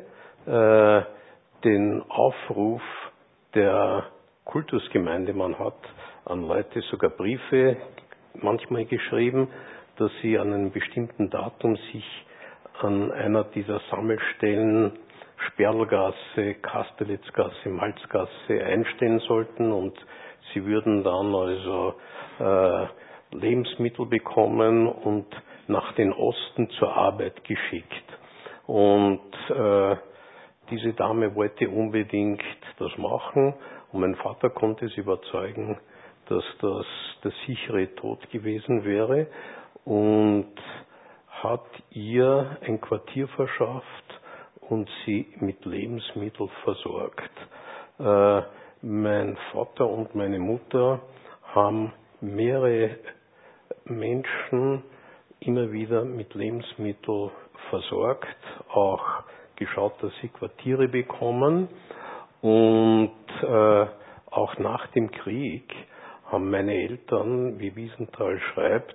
[SPEAKER 3] den Aufruf der Kultusgemeinde, man hat an Leute sogar Briefe manchmal geschrieben, dass sie an einem bestimmten Datum sich an einer dieser Sammelstellen Sperlgasse, Kastelitzgasse, Malzgasse einstellen sollten und sie würden dann also Lebensmittel bekommen und nach den Osten zur Arbeit geschickt. Und diese Dame wollte unbedingt das machen und mein Vater konnte sie überzeugen, dass das der sichere Tod gewesen wäre und hat ihr ein Quartier verschafft und sie mit Lebensmitteln versorgt. Mein Vater und meine Mutter haben mehrere Menschen immer wieder mit Lebensmitteln versorgt, auch geschaut, dass sie Quartiere bekommen und auch nach dem Krieg haben meine Eltern, wie Wiesenthal schreibt,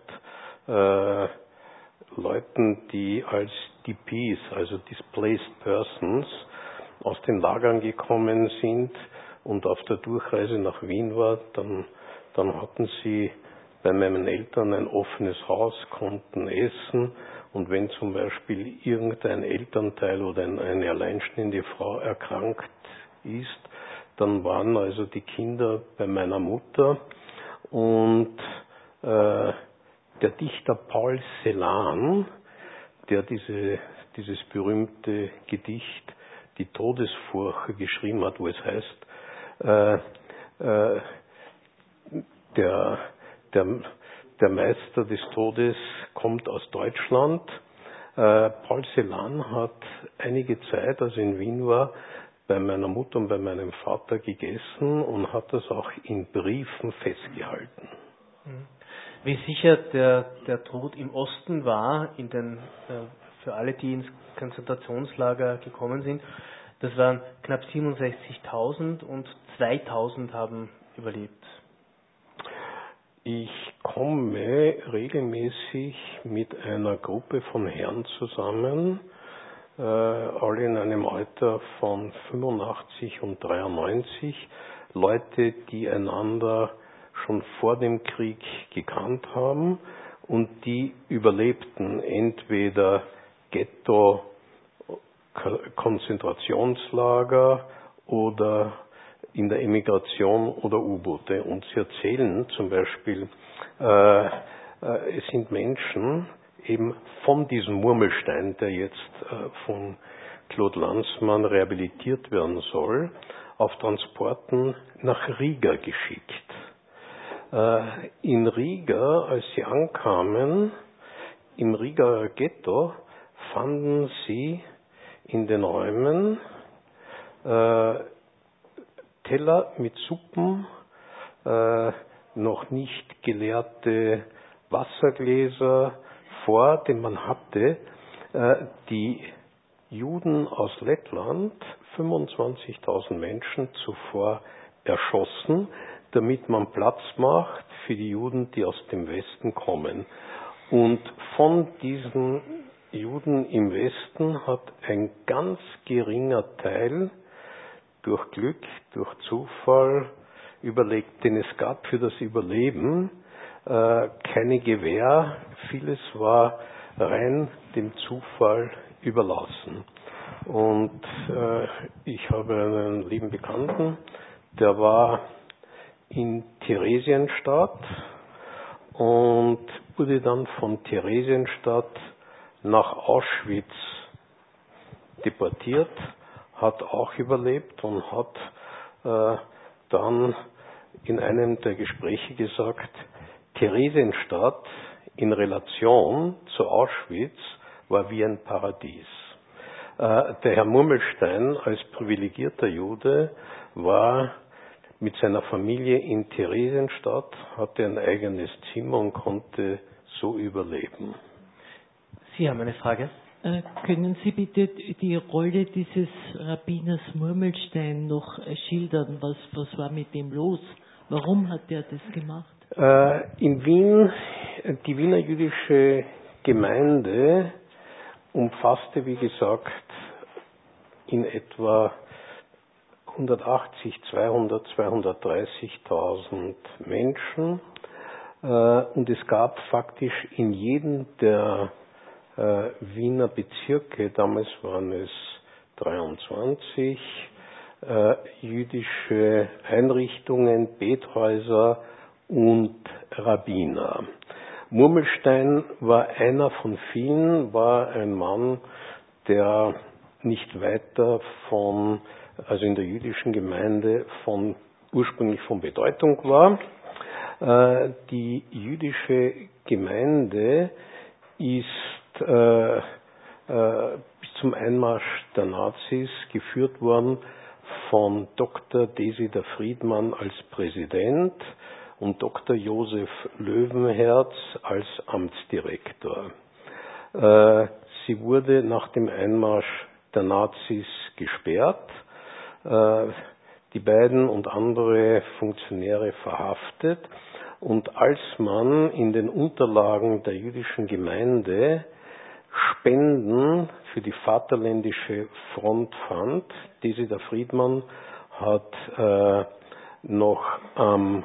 [SPEAKER 3] Leuten, die als DPs, also Displaced Persons, aus den Lagern gekommen sind und auf der Durchreise nach Wien war, dann hatten sie bei meinen Eltern ein offenes Haus, konnten essen und wenn zum Beispiel irgendein Elternteil oder eine alleinstehende Frau erkrankt ist, dann waren also die Kinder bei meiner Mutter und der Dichter Paul Celan, der dieses berühmte Gedicht Die Todesfurche geschrieben hat, wo es heißt, der Meister des Todes kommt aus Deutschland. Paul Celan hat einige Zeit, als er in Wien war, bei meiner Mutter und bei meinem Vater gegessen und hat das auch in Briefen festgehalten.
[SPEAKER 2] Wie sicher der Tod im Osten war, für alle, die ins Konzentrationslager gekommen sind, das waren knapp 67.000 und 2.000 haben überlebt.
[SPEAKER 3] Ich komme regelmäßig mit einer Gruppe von Herren zusammen, alle in einem Alter von 85 und 93, Leute, die einander schon vor dem Krieg gekannt haben und die überlebten entweder Ghetto, Konzentrationslager oder in der Emigration oder U-Boote. Und sie erzählen zum Beispiel, es sind Menschen eben von diesem Murmelstein, der jetzt von Claude Lanzmann rehabilitiert werden soll, auf Transporten nach Riga geschickt. In Riga, als sie ankamen, im Rigaer Ghetto, fanden sie in den Räumen Teller mit Suppen, noch nicht geleerte Wassergläser vor, denn man hatte die Juden aus Lettland, 25.000 Menschen zuvor erschossen, damit man Platz macht für die Juden, die aus dem Westen kommen. Und von diesen Juden im Westen hat ein ganz geringer Teil durch Glück, durch Zufall überlebt, denn es gab für das Überleben keine Gewähr, vieles war rein dem Zufall überlassen. Und ich habe einen lieben Bekannten, der war in Theresienstadt und wurde dann von Theresienstadt nach Auschwitz deportiert, hat auch überlebt und hat dann in einem der Gespräche gesagt, Theresienstadt in Relation zu Auschwitz war wie ein Paradies. Der Herr Murmelstein als privilegierter Jude war mit seiner Familie in Theresienstadt, hatte ein eigenes Zimmer und konnte so überleben.
[SPEAKER 2] Sie haben eine Frage?
[SPEAKER 5] Können Sie bitte die Rolle dieses Rabbiners Murmelstein noch schildern? Was war mit dem los? Warum hat er das gemacht?
[SPEAKER 3] In Wien, die Wiener jüdische Gemeinde umfasste, wie gesagt, in etwa 180, 200, 230.000 Menschen. Und es gab faktisch in jedem der Wiener Bezirke, damals waren es 23, jüdische Einrichtungen, Bethäuser und Rabbiner. Murmelstein war einer von vielen, war ein Mann, der nicht weiter also in der jüdischen Gemeinde ursprünglich von Bedeutung war. Die jüdische Gemeinde ist bis zum Einmarsch der Nazis geführt worden von Dr. Desidder Friedmann als Präsident und Dr. Josef Löwenherz als Amtsdirektor. Sie wurde nach dem Einmarsch der Nazis gesperrt, die beiden und andere Funktionäre verhaftet, und als man in den Unterlagen der jüdischen Gemeinde Spenden für die Vaterländische Front fand, Desidder Friedmann hat noch am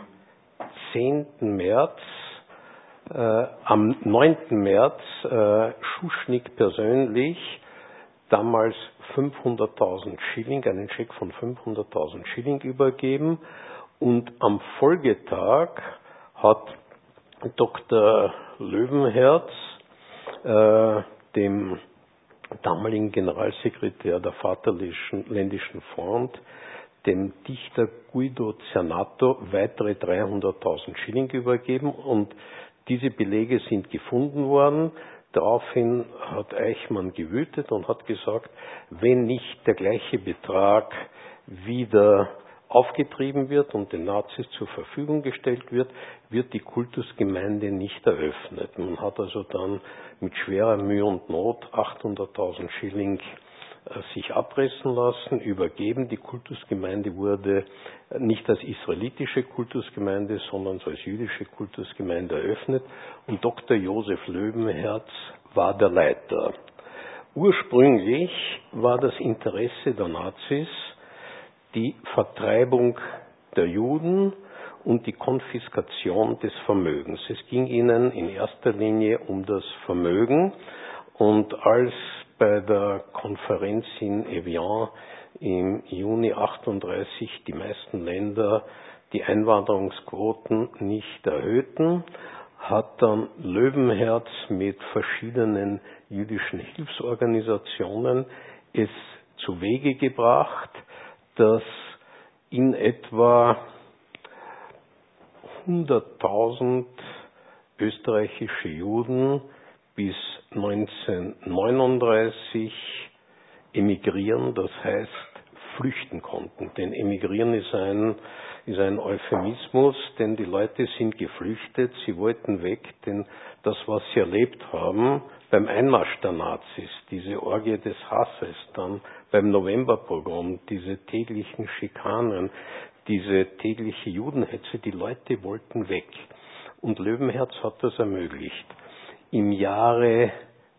[SPEAKER 3] 9. März Schuschnigg persönlich damals 500.000 Schilling, einen Scheck von 500.000 Schilling übergeben, und am Folgetag hat Dr. Löwenherz dem damaligen Generalsekretär der Vaterländischen Front, dem Dichter Guido Zernato, weitere 300.000 Schilling übergeben, und diese Belege sind gefunden worden. Daraufhin hat Eichmann gewütet und hat gesagt, wenn nicht der gleiche Betrag wieder aufgetrieben wird und den Nazis zur Verfügung gestellt wird, wird die Kultusgemeinde nicht eröffnet. Man hat also dann mit schwerer Mühe und Not 800.000 Schilling sich abpressen lassen, übergeben. Die Kultusgemeinde wurde nicht als israelitische Kultusgemeinde, sondern als jüdische Kultusgemeinde eröffnet, und Dr. Josef Löwenherz war der Leiter. Ursprünglich war das Interesse der Nazis die Vertreibung der Juden und die Konfiskation des Vermögens. Es ging ihnen in erster Linie um das Vermögen, und als bei der Konferenz in Evian im Juni 38 die meisten Länder die Einwanderungsquoten nicht erhöhten, hat dann Löwenherz mit verschiedenen jüdischen Hilfsorganisationen es zu Wege gebracht, dass in etwa 100.000 österreichische Juden bis 1939 emigrieren, das heißt flüchten konnten. Denn emigrieren ist ein Euphemismus, denn die Leute sind geflüchtet, sie wollten weg, denn das, was sie erlebt haben beim Einmarsch der Nazis, diese Orgie des Hasses, dann beim Novemberpogrom, diese täglichen Schikanen, diese tägliche Judenhetze, die Leute wollten weg. Und Löwenherz hat das ermöglicht. Im Jahre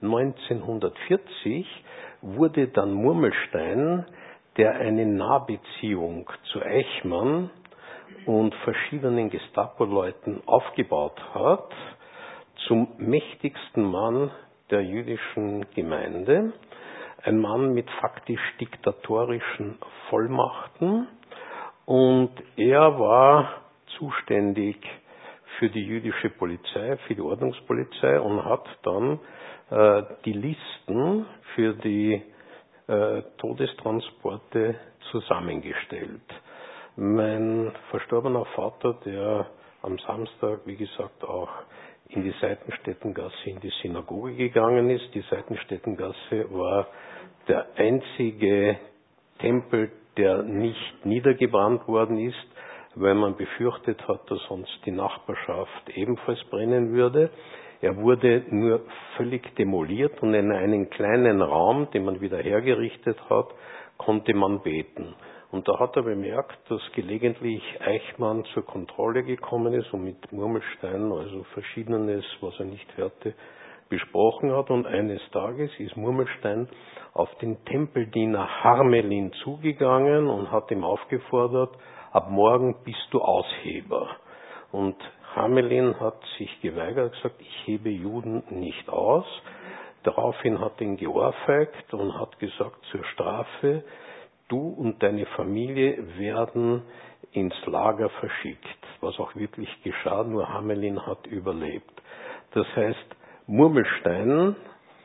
[SPEAKER 3] 1940 wurde dann Murmelstein, der eine Nahbeziehung zu Eichmann und verschiedenen Gestapo-Leuten aufgebaut hat, zum mächtigsten Mann der jüdischen Gemeinde. Ein Mann mit faktisch diktatorischen Vollmachten. Und er war zuständig für die jüdische Polizei, für die Ordnungspolizei und hat dann die Listen für die Todestransporte zusammengestellt. Mein verstorbener Vater, der am Samstag, wie gesagt, auch in die Seitenstädtengasse in die Synagoge gegangen ist. Die Seitenstädtengasse war der einzige Tempel, der nicht niedergebrannt worden ist, weil man befürchtet hat, dass sonst die Nachbarschaft ebenfalls brennen würde. Er wurde nur völlig demoliert und in einen kleinen Raum, den man wieder hergerichtet hat, konnte man beten. Und da hat er bemerkt, dass gelegentlich Eichmann zur Kontrolle gekommen ist und mit Murmelstein, also Verschiedenes, was er nicht hörte, besprochen hat. Und eines Tages ist Murmelstein auf den Tempeldiener Harmelin zugegangen und hat ihm aufgefordert, ab morgen bist du Ausheber. Und Harmelin hat sich geweigert, gesagt, ich hebe Juden nicht aus. Daraufhin hat er ihn geohrfeigt und hat gesagt, zur Strafe, du und deine Familie werden ins Lager verschickt, was auch wirklich geschah, nur Harmelin hat überlebt. Das heißt, Murmelstein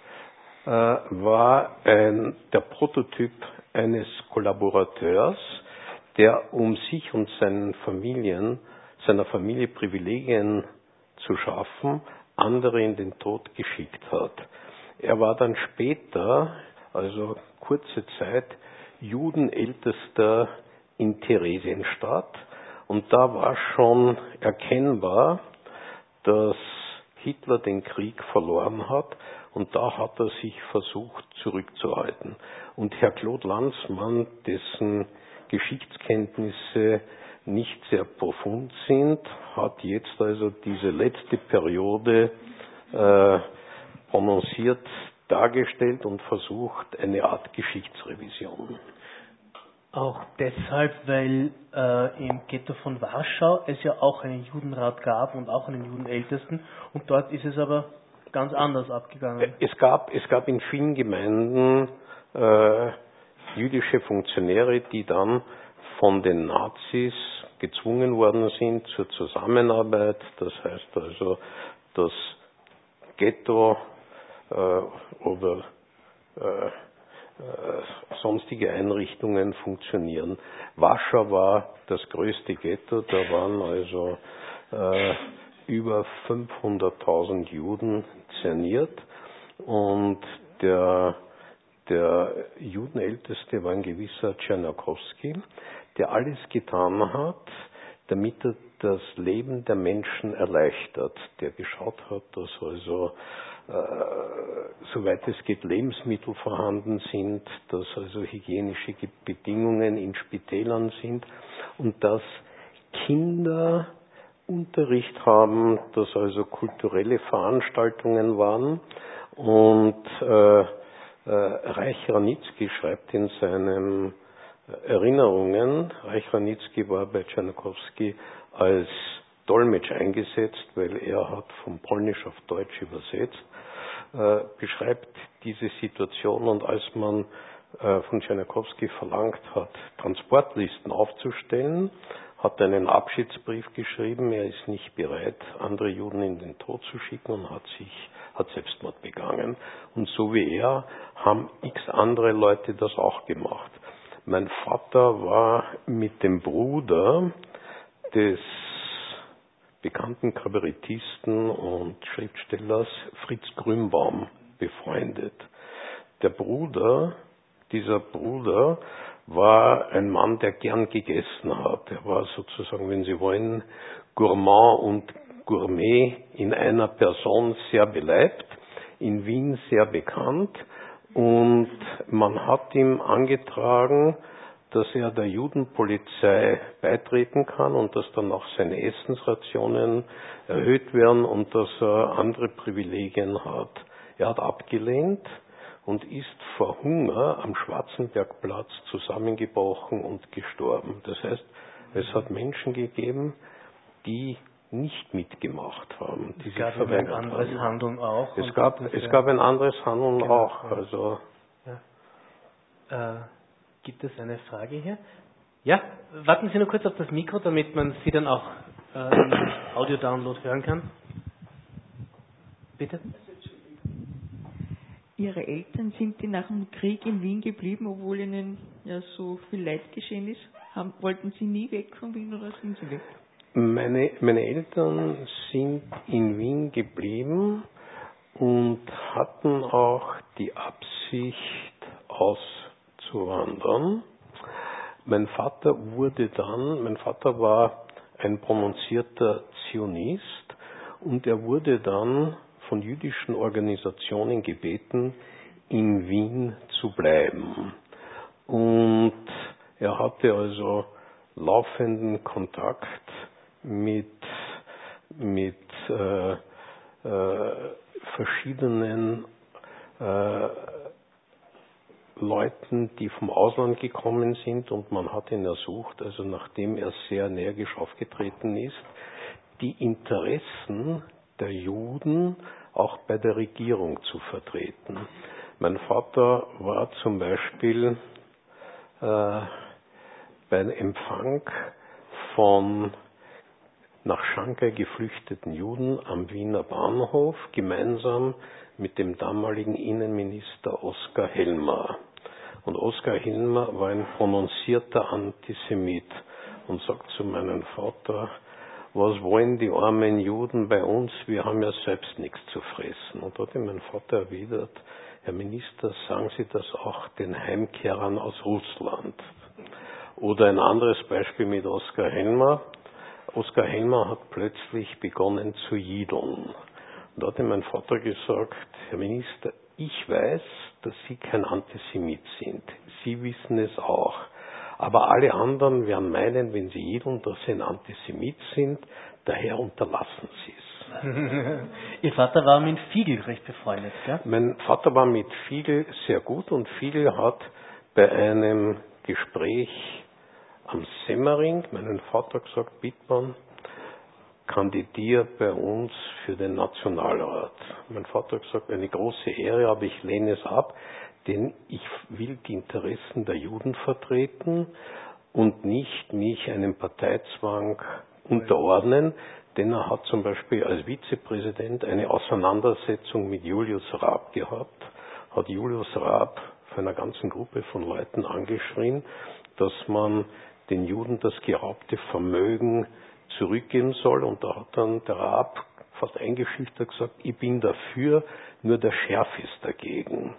[SPEAKER 3] war der Prototyp eines Kollaborateurs, der um sich und seiner Familie Privilegien zu schaffen, andere in den Tod geschickt hat. Er war dann später, also kurze Zeit, Judenältester in Theresienstadt und da war schon erkennbar, dass Hitler den Krieg verloren hat und da hat er sich versucht zurückzuhalten. Und Herr Claude Lanzmann, dessen Geschichtskenntnisse nicht sehr profund sind, hat jetzt also diese letzte Periode prononciert dargestellt und versucht eine Art Geschichtsrevision.
[SPEAKER 2] Auch deshalb, weil im Ghetto von Warschau es ja auch einen Judenrat gab und auch einen Judenältesten und dort ist es aber ganz anders abgegangen.
[SPEAKER 3] Es gab in vielen Gemeinden jüdische Funktionäre, die dann von den Nazis gezwungen worden sind zur Zusammenarbeit. Das heißt also, das Ghetto oder sonstige Einrichtungen funktionieren. Warschau war das größte Ghetto, da waren also über 500.000 Juden zerniert und der Judenälteste war ein gewisser Tschernakowski, der alles getan hat, damit er das Leben der Menschen erleichtert, der geschaut hat, dass also soweit es geht, Lebensmittel vorhanden sind, dass also hygienische Bedingungen in Spitälern sind und dass Kinder Unterricht haben, dass also kulturelle Veranstaltungen waren. Und Reich Ranitzky schreibt in seinen Erinnerungen, Reich Ranitzky war bei Tschernakowski als Dolmetsch eingesetzt, weil er hat vom Polnisch auf Deutsch übersetzt, beschreibt diese Situation und als man von Tscherniakowski verlangt hat, Transportlisten aufzustellen, hat einen Abschiedsbrief geschrieben, er ist nicht bereit, andere Juden in den Tod zu schicken und hat Selbstmord begangen. Und so wie er haben x andere Leute das auch gemacht. Mein Vater war mit dem Bruder des bekannten Kabarettisten und Schriftstellers Fritz Grünbaum befreundet. Dieser Bruder war ein Mann, der gern gegessen hat. Er war sozusagen, wenn Sie wollen, Gourmand und Gourmet in einer Person, sehr beliebt, in Wien sehr bekannt. Und man hat ihm angetragen, dass er der Judenpolizei beitreten kann und dass dann auch seine Essensrationen erhöht werden und dass er andere Privilegien hat. Er hat abgelehnt und ist vor Hunger am Schwarzenbergplatz zusammengebrochen und gestorben. Das heißt, es hat Menschen gegeben, die nicht mitgemacht haben.
[SPEAKER 2] Es gab ein anderes Handeln auch.
[SPEAKER 3] Es gab ein anderes Handeln
[SPEAKER 2] genau,
[SPEAKER 3] auch.
[SPEAKER 2] Ja.
[SPEAKER 3] Also
[SPEAKER 2] gibt es eine Frage hier? Ja, warten Sie nur kurz auf das Mikro, damit man Sie dann auch im Audio-Download hören kann. Bitte?
[SPEAKER 6] Ihre Eltern, sind die nach dem Krieg in Wien geblieben, obwohl ihnen ja so viel Leid geschehen ist? Wollten Sie nie weg von Wien oder sind Sie weg?
[SPEAKER 3] Meine Eltern sind in Wien geblieben und hatten auch die Absicht auszuwandern. Mein Vater war ein prononzierter Zionist und er wurde dann von jüdischen Organisationen gebeten, in Wien zu bleiben. Und er hatte also laufenden Kontakt mit verschiedenen Leuten, die vom Ausland gekommen sind, und man hat ihn ersucht, also nachdem er sehr energisch aufgetreten ist, die Interessen der Juden auch bei der Regierung zu vertreten. Mein Vater war zum Beispiel beim Empfang von nach Shanghai geflüchteten Juden am Wiener Bahnhof gemeinsam mit dem damaligen Innenminister Oskar Helmer. Und Oskar Helmer war ein prononzierter Antisemit und sagt zu meinem Vater: Was wollen die armen Juden bei uns? Wir haben ja selbst nichts zu fressen. Und da hat ihm mein Vater erwidert: Herr Minister, sagen Sie das auch den Heimkehrern aus Russland. Oder ein anderes Beispiel mit Oskar Helmer. Oskar Helmer hat plötzlich begonnen zu jideln. Und da hat ihm mein Vater gesagt: Herr Minister, ich weiß, dass Sie kein Antisemit sind. Sie wissen es auch. Aber alle anderen werden meinen, wenn sie jideln, dass sie ein Antisemit sind. Daher unterlassen Sie es.
[SPEAKER 2] Ihr Vater war mit Fiegel recht befreundet, gell?
[SPEAKER 3] Mein Vater war mit Fiegel sehr gut und Fiegel hat bei einem Gespräch am Semmering meinen Vater gesagt: Bittmann, kandidier bei uns für den Nationalrat. Mein Vater hat gesagt: Eine große Ehre, aber ich lehne es ab, denn ich will die Interessen der Juden vertreten und nicht mich einem Parteizwang unterordnen, denn er hat zum Beispiel als Vizepräsident eine Auseinandersetzung mit Julius Raab gehabt, hat Julius Raab von einer ganzen Gruppe von Leuten angeschrien, dass man den Juden das geraubte Vermögen zurückgeben soll, und da hat dann der Raab fast eingeschüchtert gesagt: Ich bin dafür, nur der Schärf ist dagegen.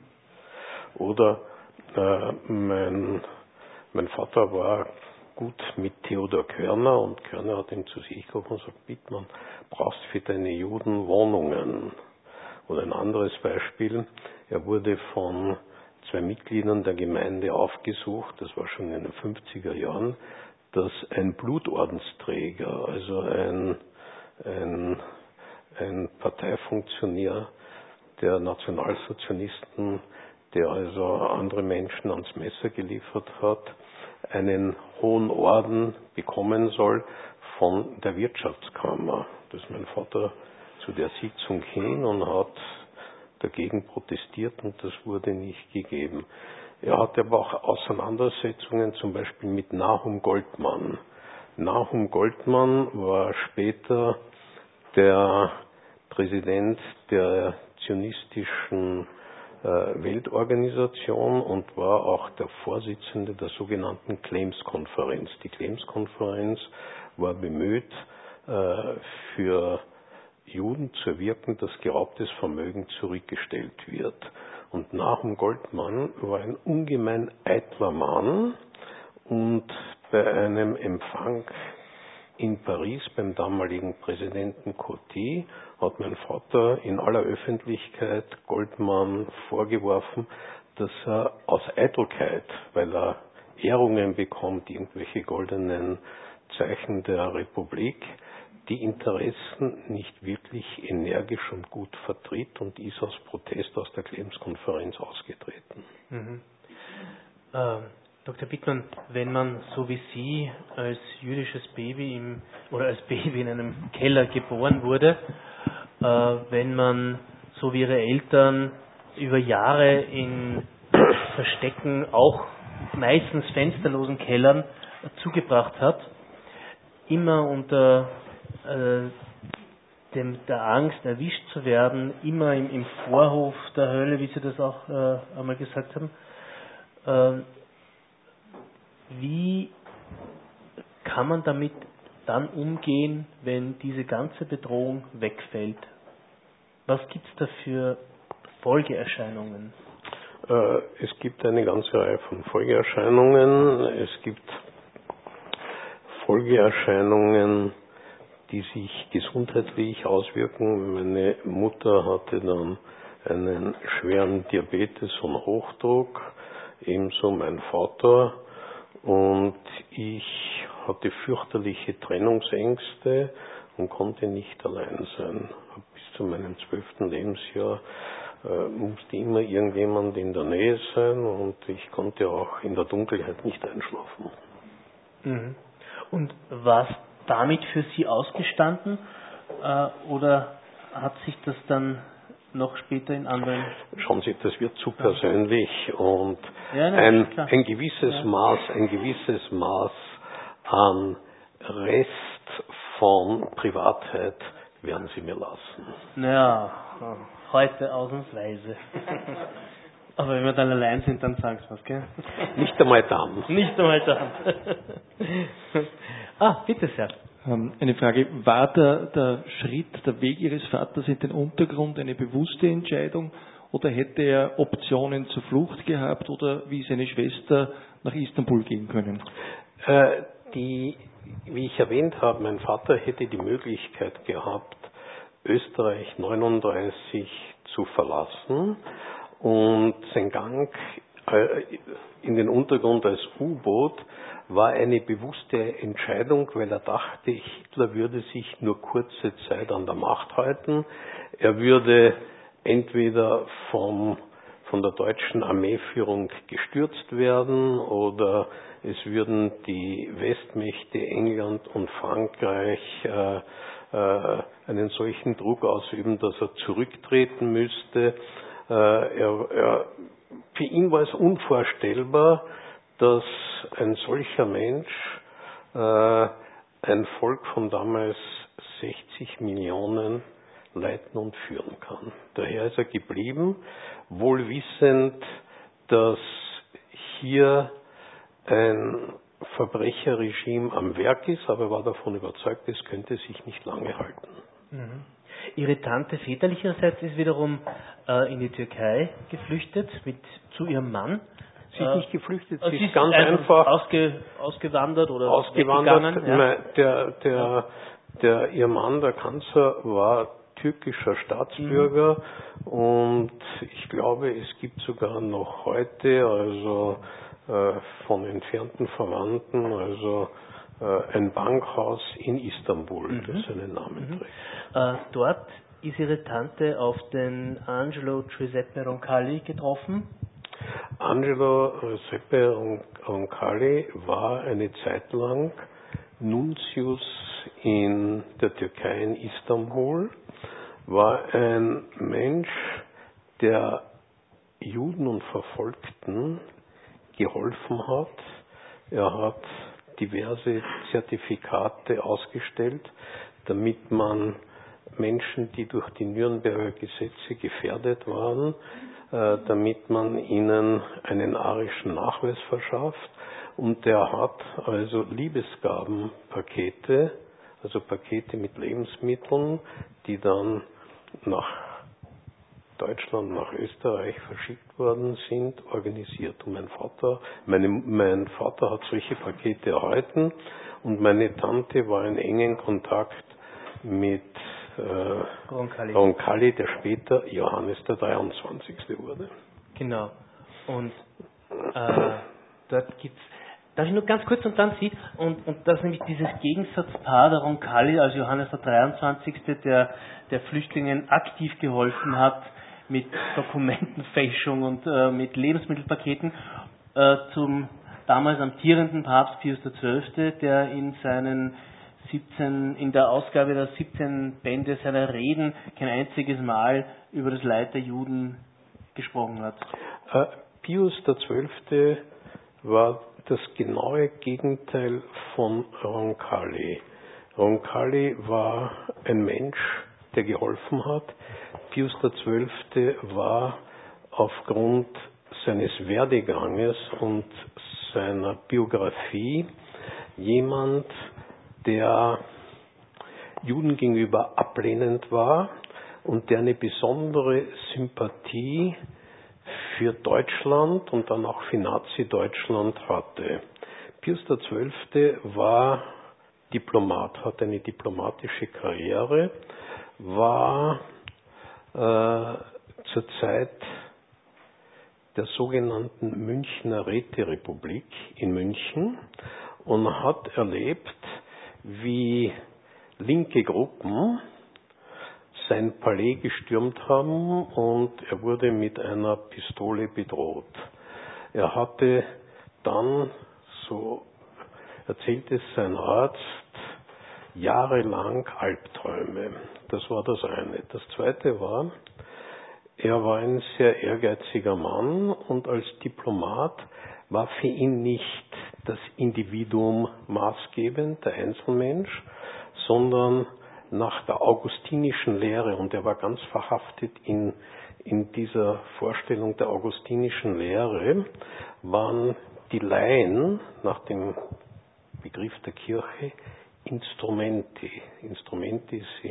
[SPEAKER 3] Oder mein Vater war gut mit Theodor Körner und Körner hat ihm zu sich gekommen und gesagt: Bittmann, brauchst für deine Juden Wohnungen. Oder ein anderes Beispiel: Er wurde von 2 Mitgliedern der Gemeinde aufgesucht, das war schon in den 50er Jahren, dass ein Blutordensträger, also ein Parteifunktionär der Nationalsozialisten, der also andere Menschen ans Messer geliefert hat, einen hohen Orden bekommen soll von der Wirtschaftskammer. Da ist mein Vater zu der Sitzung hin und hat dagegen protestiert und das wurde nicht gegeben. Er hatte aber auch Auseinandersetzungen zum Beispiel mit Nahum Goldmann. Nahum Goldmann war später der Präsident der zionistischen Weltorganisation und war auch der Vorsitzende der sogenannten Claims-Konferenz. Die Claims-Konferenz war bemüht, für Juden zu erwirken, dass geraubtes Vermögen zurückgestellt wird. Und Nahum Goldmann war ein ungemein eitler Mann und bei einem Empfang in Paris beim damaligen Präsidenten Coty hat mein Vater in aller Öffentlichkeit Goldmann vorgeworfen, dass er aus Eitelkeit, weil er Ehrungen bekommt, irgendwelche goldenen Zeichen der Republik, die Interessen nicht wirklich energisch und gut vertritt und ist aus Protest aus der Claims-Konferenz ausgetreten.
[SPEAKER 2] Mhm. Dr. Bittmann, wenn man so wie Sie als jüdisches Baby als Baby in einem Keller geboren wurde, wenn man so wie Ihre Eltern über Jahre in Verstecken, auch meistens fensterlosen Kellern zugebracht hat, immer unter der Angst erwischt zu werden, immer im Vorhof der Hölle, wie Sie das auch einmal gesagt haben, wie kann man damit dann umgehen, wenn diese ganze Bedrohung wegfällt? Was gibt es da für Folgeerscheinungen?
[SPEAKER 3] Es gibt eine ganze Reihe von Folgeerscheinungen. Es gibt Folgeerscheinungen, die sich gesundheitlich auswirken. Meine Mutter hatte dann einen schweren Diabetes und Hochdruck, ebenso mein Vater. Und ich hatte fürchterliche Trennungsängste und konnte nicht allein sein. Bis zu meinem 12. Lebensjahr musste immer irgendjemand in der Nähe sein und ich konnte auch in der Dunkelheit nicht einschlafen.
[SPEAKER 2] Mhm. Und war es damit für Sie ausgestanden oder hat sich das dann noch später in anderen...
[SPEAKER 3] Schauen Sie, das wird zu persönlich und
[SPEAKER 2] ja,
[SPEAKER 3] ein gewisses Maß an Rest von Privatheit werden Sie mir lassen.
[SPEAKER 2] Ja, heute ausnahmsweise. Aber wenn wir dann allein sind, dann sagen Sie was, gell?
[SPEAKER 3] Nicht einmal dann.
[SPEAKER 2] Nicht einmal dann. Bitte sehr.
[SPEAKER 7] Eine Frage, war der Schritt, der Weg Ihres Vaters in den Untergrund eine bewusste Entscheidung oder hätte er Optionen zur Flucht gehabt oder wie seine Schwester nach Istanbul gehen können?
[SPEAKER 3] Wie ich erwähnt habe, mein Vater hätte die Möglichkeit gehabt, Österreich 39 zu verlassen und sein Gang in den Untergrund als U-Boot war eine bewusste Entscheidung, weil er dachte, Hitler würde sich nur kurze Zeit an der Macht halten. Er würde entweder von der deutschen Armeeführung gestürzt werden oder es würden die Westmächte England und Frankreich einen solchen Druck ausüben, dass er zurücktreten müsste. Für ihn war es unvorstellbar, dass ein solcher Mensch ein Volk von damals 60 Millionen leiten und führen kann. Daher ist er geblieben, wohl wissend, dass hier ein Verbrecherregime am Werk ist, aber er war davon überzeugt, es könnte sich nicht lange halten.
[SPEAKER 2] Mhm. Ihre Tante väterlicherseits ist wiederum in die Türkei geflüchtet zu ihrem Mann.
[SPEAKER 3] Sie ist nicht geflüchtet, sie
[SPEAKER 2] ist
[SPEAKER 3] ist ganz einfach
[SPEAKER 2] ausgewandert oder
[SPEAKER 3] ausgewandert. Ja. Ihr Mann, der Kanzler, war türkischer Staatsbürger und ich glaube, es gibt sogar noch heute, also von entfernten Verwandten, also ein Bankhaus in Istanbul, das seinen Namen trägt.
[SPEAKER 2] Dort ist Ihre Tante auf den Angelo Giuseppe Roncalli getroffen.
[SPEAKER 3] Angelo Giuseppe Roncalli war eine Zeit lang Nuntius in der Türkei in Istanbul, war ein Mensch, der Juden und Verfolgten geholfen hat. Er hat diverse Zertifikate ausgestellt, damit man Menschen, die durch die Nürnberger Gesetze gefährdet waren, damit man ihnen einen arischen Nachweis verschafft. Und er hat also Liebesgabenpakete, also Pakete mit Lebensmitteln, die dann nach Deutschland, nach Österreich verschickt worden sind, organisiert. Und mein Vater hat solche Pakete erhalten und meine Tante war in engen Kontakt mit Roncalli, der später Johannes der 23. wurde.
[SPEAKER 2] Genau. Und dort gibt's, darf ich nur ganz kurz und dann Sie, und das ist nämlich dieses Gegensatzpaar der Roncalli, also Johannes der 23., der Flüchtlingen aktiv geholfen hat mit Dokumentenfälschung und mit Lebensmittelpaketen, zum damals amtierenden Papst Pius XII., der in der Ausgabe der 17 Bände seiner Reden kein einziges Mal über das Leid der Juden gesprochen hat.
[SPEAKER 3] Pius XII. War das genaue Gegenteil von Roncalli. Roncalli war ein Mensch, der geholfen hat. Pius XII. War aufgrund seines Werdeganges und seiner Biografie jemand, der Juden gegenüber ablehnend war und der eine besondere Sympathie für Deutschland und dann auch für Nazi-Deutschland hatte. Pius XII. War Diplomat, hatte eine diplomatische Karriere, war zur Zeit der sogenannten Münchner Räterepublik in München und hat erlebt, wie linke Gruppen sein Palais gestürmt haben und er wurde mit einer Pistole bedroht. Er hatte dann, so erzählt es sein Arzt, jahrelang Albträume. Das war das eine. Das zweite war, er war ein sehr ehrgeiziger Mann und als Diplomat war für ihn nicht das Individuum maßgebend, der Einzelmensch, sondern nach der augustinischen Lehre, und er war ganz verhaftet in dieser Vorstellung der augustinischen Lehre, waren die Laien nach dem Begriff der Kirche Instrumenti. Instrumenti ist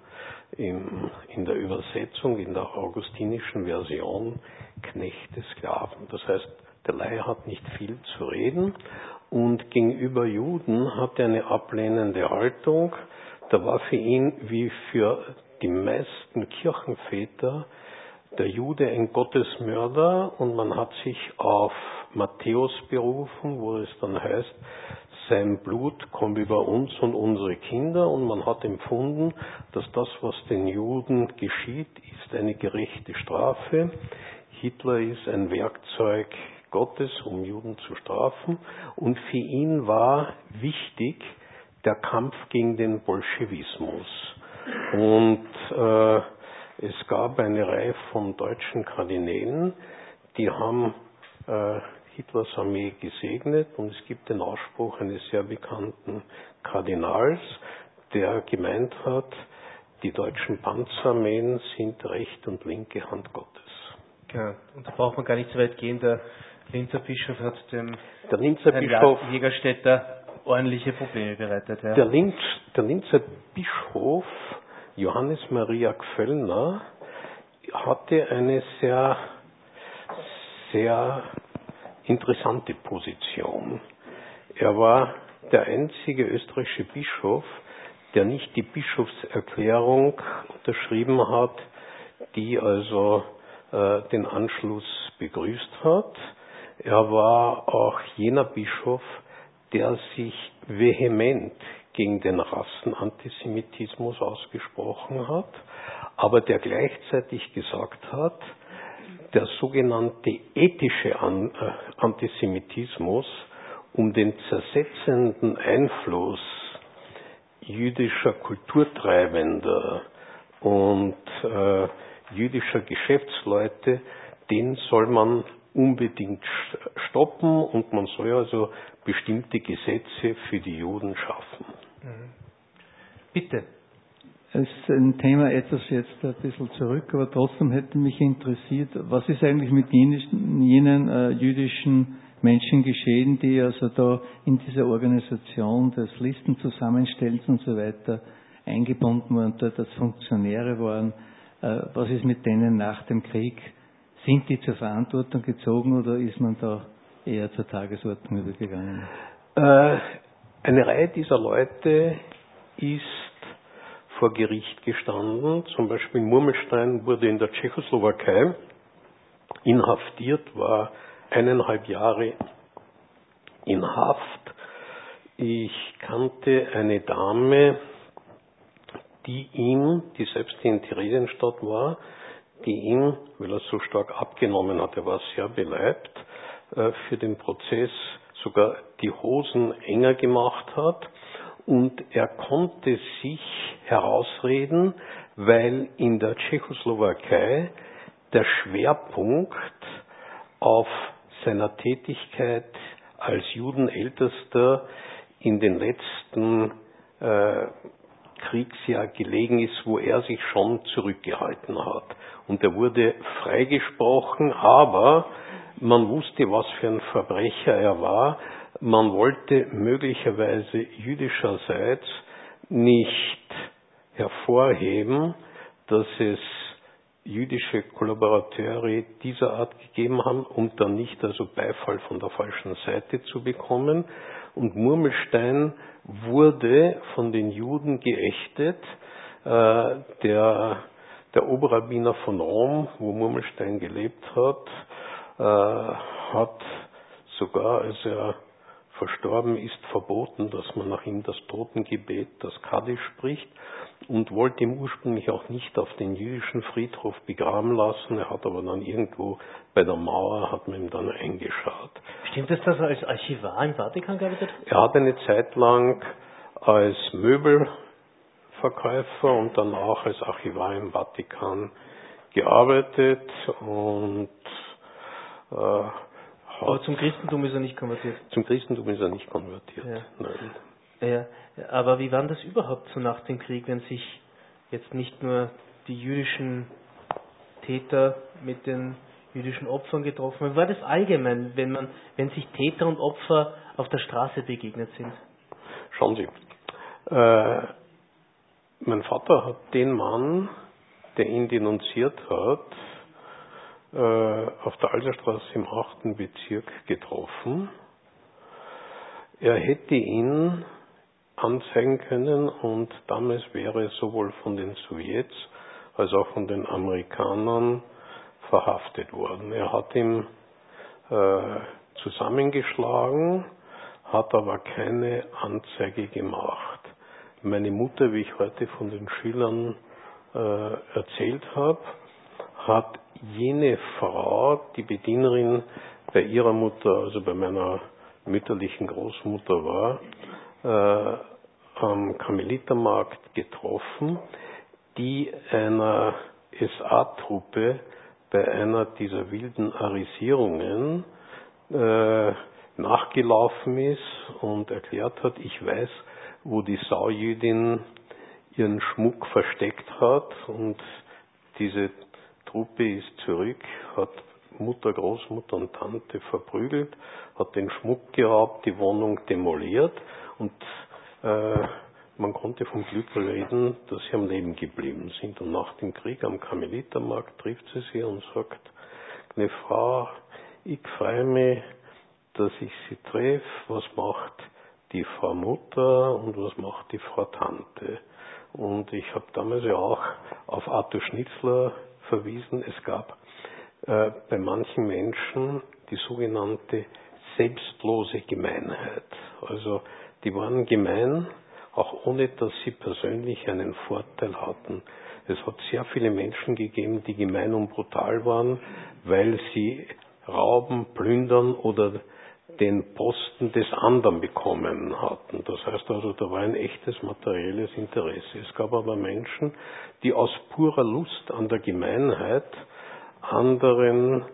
[SPEAKER 3] in der Übersetzung, in der augustinischen Version Knechte, Sklaven. Das heißt, der Laie hat nicht viel zu reden und gegenüber Juden hat er eine ablehnende Haltung. Da war für ihn, wie für die meisten Kirchenväter, der Jude ein Gottesmörder und man hat sich auf Matthäus berufen, wo es dann heißt, sein Blut kommt über uns und unsere Kinder und man hat empfunden, dass das, was den Juden geschieht, ist eine gerechte Strafe. Hitler ist ein Werkzeug Gottes, um Juden zu strafen und für ihn war wichtig der Kampf gegen den Bolschewismus. Und es gab eine Reihe von deutschen Kardinälen, die haben Hitlers Armee gesegnet und es gibt den Ausspruch eines sehr bekannten Kardinals, der gemeint hat, die deutschen Panzerarmeen sind rechte und linke Hand Gottes.
[SPEAKER 2] Ja, und da braucht man gar nicht so weit gehen, der Linzer Bischof hat dem
[SPEAKER 3] Herrn
[SPEAKER 2] Jägerstätter ordentliche Probleme bereitet. Ja.
[SPEAKER 3] Der Linzer Bischof Johannes Maria Gföllner hatte eine sehr, sehr interessante Position. Er war der einzige österreichische Bischof, der nicht die Bischofserklärung unterschrieben hat, die also den Anschluss begrüßt hat. Er war auch jener Bischof, der sich vehement gegen den Rassenantisemitismus ausgesprochen hat, aber der gleichzeitig gesagt hat, der sogenannte ethische Antisemitismus um den zersetzenden Einfluss jüdischer Kulturtreibender und jüdischer Geschäftsleute, den soll man unbedingt stoppen und man soll also bestimmte Gesetze für die Juden schaffen.
[SPEAKER 2] Bitte.
[SPEAKER 8] Es ist ein Thema etwas jetzt ein bisschen zurück, aber trotzdem hätte mich interessiert, was ist eigentlich mit jenen jüdischen Menschen geschehen, die also da in dieser Organisation des Listenzusammenstellens und so weiter eingebunden waren, dort als Funktionäre waren. Was ist mit denen nach dem Krieg? Sind die zur Verantwortung gezogen oder ist man da eher zur Tagesordnung übergegangen?
[SPEAKER 3] Eine Reihe dieser Leute ist vor Gericht gestanden. Zum Beispiel Murmelstein wurde in der Tschechoslowakei inhaftiert, war 1,5 Jahre in Haft. Ich kannte eine Dame, die selbst in Theresienstadt war, die ihm, weil er so stark abgenommen hat, er war sehr beleibt, für den Prozess sogar die Hosen enger gemacht hat. Und er konnte sich herausreden, weil in der Tschechoslowakei der Schwerpunkt auf seiner Tätigkeit als Judenältester in den letzten Kriegsjahr gelegen ist, wo er sich schon zurückgehalten hat. Und er wurde freigesprochen, aber man wusste, was für ein Verbrecher er war. Man wollte möglicherweise jüdischerseits nicht hervorheben, dass es jüdische Kollaborateure dieser Art gegeben haben, um dann nicht also Beifall von der falschen Seite zu bekommen. Und Murmelstein wurde von den Juden geächtet. Der Oberrabbiner von Rom, wo Murmelstein gelebt hat, hat sogar, als er verstorben ist, verboten, dass man nach ihm das Totengebet, das Kaddisch spricht, und wollte ihn ursprünglich auch nicht auf den jüdischen Friedhof begraben lassen. Er hat aber dann irgendwo bei der Mauer, hat man ihm dann eingeschaut.
[SPEAKER 2] Stimmt es, dass er als Archivar im Vatikan gearbeitet hat?
[SPEAKER 3] Er hat eine Zeit lang als Möbelverkäufer und dann auch als Archivar im Vatikan gearbeitet und
[SPEAKER 2] aber zum Christentum ist er nicht konvertiert?
[SPEAKER 3] Zum Christentum ist er nicht konvertiert,
[SPEAKER 2] ja.
[SPEAKER 3] Nein.
[SPEAKER 2] Ja, aber wie war das überhaupt so nach dem Krieg, wenn sich jetzt nicht nur die jüdischen Täter mit den jüdischen Opfern getroffen haben? Wie war das allgemein, wenn sich Täter und Opfer auf der Straße begegnet sind?
[SPEAKER 3] Schauen Sie, mein Vater hat den Mann, der ihn denunziert hat, auf der Alserstraße im 8. Bezirk getroffen. Er hätte ihn anzeigen können und damals wäre sowohl von den Sowjets als auch von den Amerikanern verhaftet worden. Er hat ihn zusammengeschlagen, hat aber keine Anzeige gemacht. Meine Mutter, wie ich heute von den Schülern erzählt habe, hat jene Frau, die Bedienerin bei ihrer Mutter, also bei meiner mütterlichen Großmutter war, am Karmelitermarkt getroffen, die einer SA-Truppe bei einer dieser wilden Arisierungen nachgelaufen ist und erklärt hat, ich weiß, wo die Saujüdin ihren Schmuck versteckt hat, und diese Truppe ist zurück, hat Mutter, Großmutter und Tante verprügelt, hat den Schmuck geraubt, die Wohnung demoliert, und man konnte vom Glück reden, dass sie am Leben geblieben sind. Und nach dem Krieg am Karmelitermarkt trifft sie und sagt, eine Frau, ich freue mich, dass ich sie treffe, was macht die Frau Mutter und was macht die Frau Tante? Und ich habe damals ja auch auf Arthur Schnitzler verwiesen. Es gab bei manchen Menschen die sogenannte selbstlose Gemeinheit. Also die waren gemein, auch ohne dass sie persönlich einen Vorteil hatten. Es hat sehr viele Menschen gegeben, die gemein und brutal waren, weil sie rauben, plündern oder den Posten des anderen bekommen hatten. Das heißt also, da war ein echtes materielles Interesse. Es gab aber Menschen, die aus purer Lust an der Gemeinheit anderen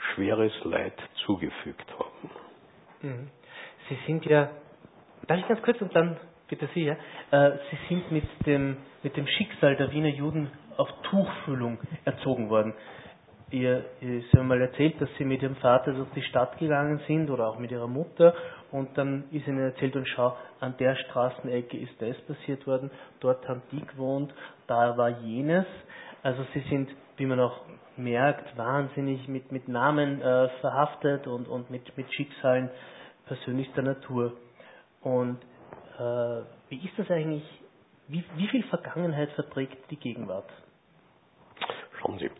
[SPEAKER 3] schweres Leid zugefügt haben.
[SPEAKER 2] Mhm. Sie sind ja, darf ich ganz kurz und dann bitte Sie, ja? Sie sind mit dem Schicksal der Wiener Juden auf Tuchfühlung erzogen worden. Sie haben mal erzählt, dass Sie mit Ihrem Vater durch die Stadt gegangen sind oder auch mit Ihrer Mutter und dann ist Ihnen erzählt, und schau, an der Straßenecke ist das passiert worden, dort haben die gewohnt, da war jenes. Also Sie sind, wie man auch merkt, wahnsinnig mit Namen verhaftet und mit Schicksalen persönlichster Natur. Und wie ist das eigentlich, wie viel Vergangenheit verträgt die Gegenwart?
[SPEAKER 3] Schauen Sie,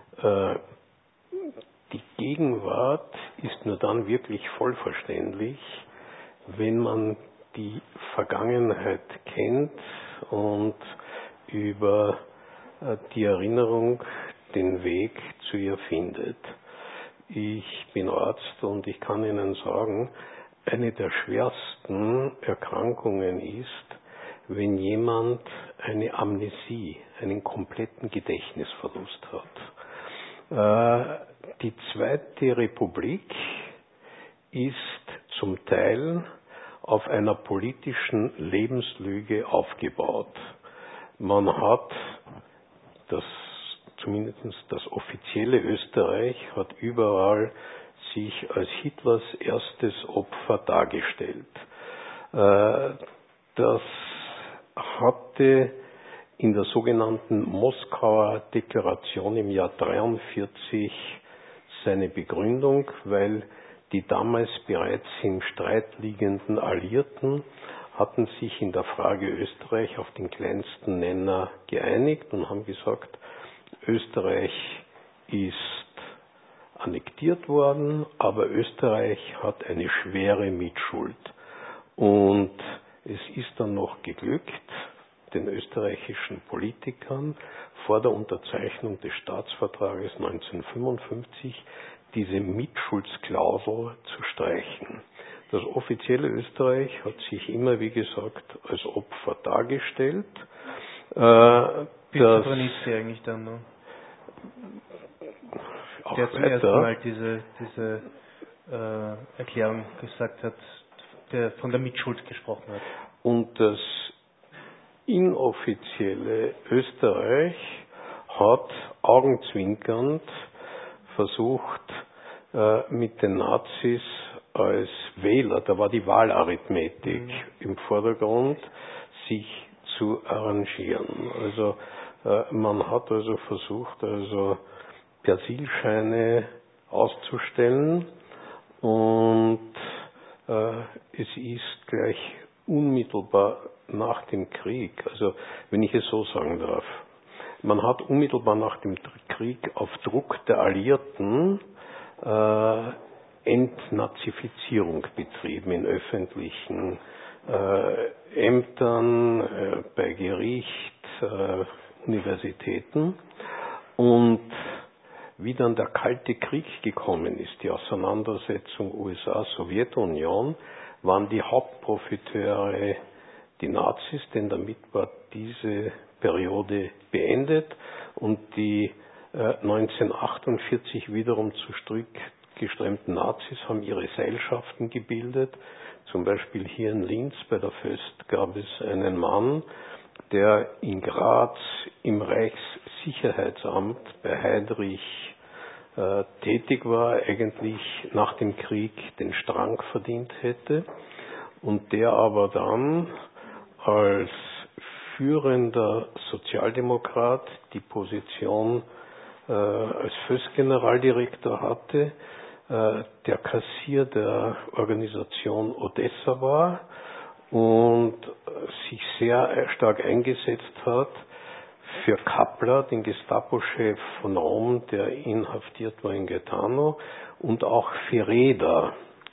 [SPEAKER 3] die Gegenwart ist nur dann wirklich vollverständlich, wenn man die Vergangenheit kennt und über die Erinnerung den Weg zu ihr findet. Ich bin Arzt und ich kann Ihnen sagen, eine der schwersten Erkrankungen ist, wenn jemand eine Amnesie, einen kompletten Gedächtnisverlust hat. Die Zweite Republik ist zum Teil auf einer politischen Lebenslüge aufgebaut. Man hat zumindest das offizielle Österreich hat überall sich als Hitlers erstes Opfer dargestellt. Das hatte in der sogenannten Moskauer Deklaration im Jahr 1943 seine Begründung, weil die damals bereits im Streit liegenden Alliierten hatten sich in der Frage Österreich auf den kleinsten Nenner geeinigt und haben gesagt, Österreich ist annektiert worden, aber Österreich hat eine schwere Mitschuld. Und es ist dann noch geglückt, den österreichischen Politikern vor der Unterzeichnung des Staatsvertrages 1955 diese Mitschuldsklausel zu streichen. Das offizielle Österreich hat sich immer, wie gesagt, als Opfer dargestellt.
[SPEAKER 2] Bis zu Branitzky eigentlich dann noch. Der zum ersten Mal diese Erklärung gesagt hat, der von der Mitschuld gesprochen hat.
[SPEAKER 3] Und das inoffizielle Österreich hat augenzwinkernd versucht, mit den Nazis als Wähler, da war die Wahlarithmetik im Vordergrund, sich zu arrangieren. Also man hat also versucht, Persilscheine auszustellen und es ist gleich unmittelbar nach dem Krieg, also wenn ich es so sagen darf, man hat unmittelbar nach dem Krieg auf Druck der Alliierten Entnazifizierung betrieben in öffentlichen Ämtern, bei Gericht, Universitäten. Und wie dann der Kalte Krieg gekommen ist, die Auseinandersetzung USA-Sowjetunion, waren die Hauptprofiteure die Nazis, denn damit war diese Periode beendet und die 1948 wiederum zurückgeströmten Nazis haben ihre Seilschaften gebildet. Zum Beispiel hier in Linz bei der Föst gab es einen Mann, der in Graz im Reichssicherheitsamt bei Heydrich tätig war, eigentlich nach dem Krieg den Strang verdient hätte und der aber dann als führender Sozialdemokrat die Position als Föst-Generaldirektor hatte, der Kassier der Organisation Odessa war und sich sehr stark eingesetzt hat für Kappler, den Gestapo-Chef von Rom, der inhaftiert war in Gaetano, und auch für Reda.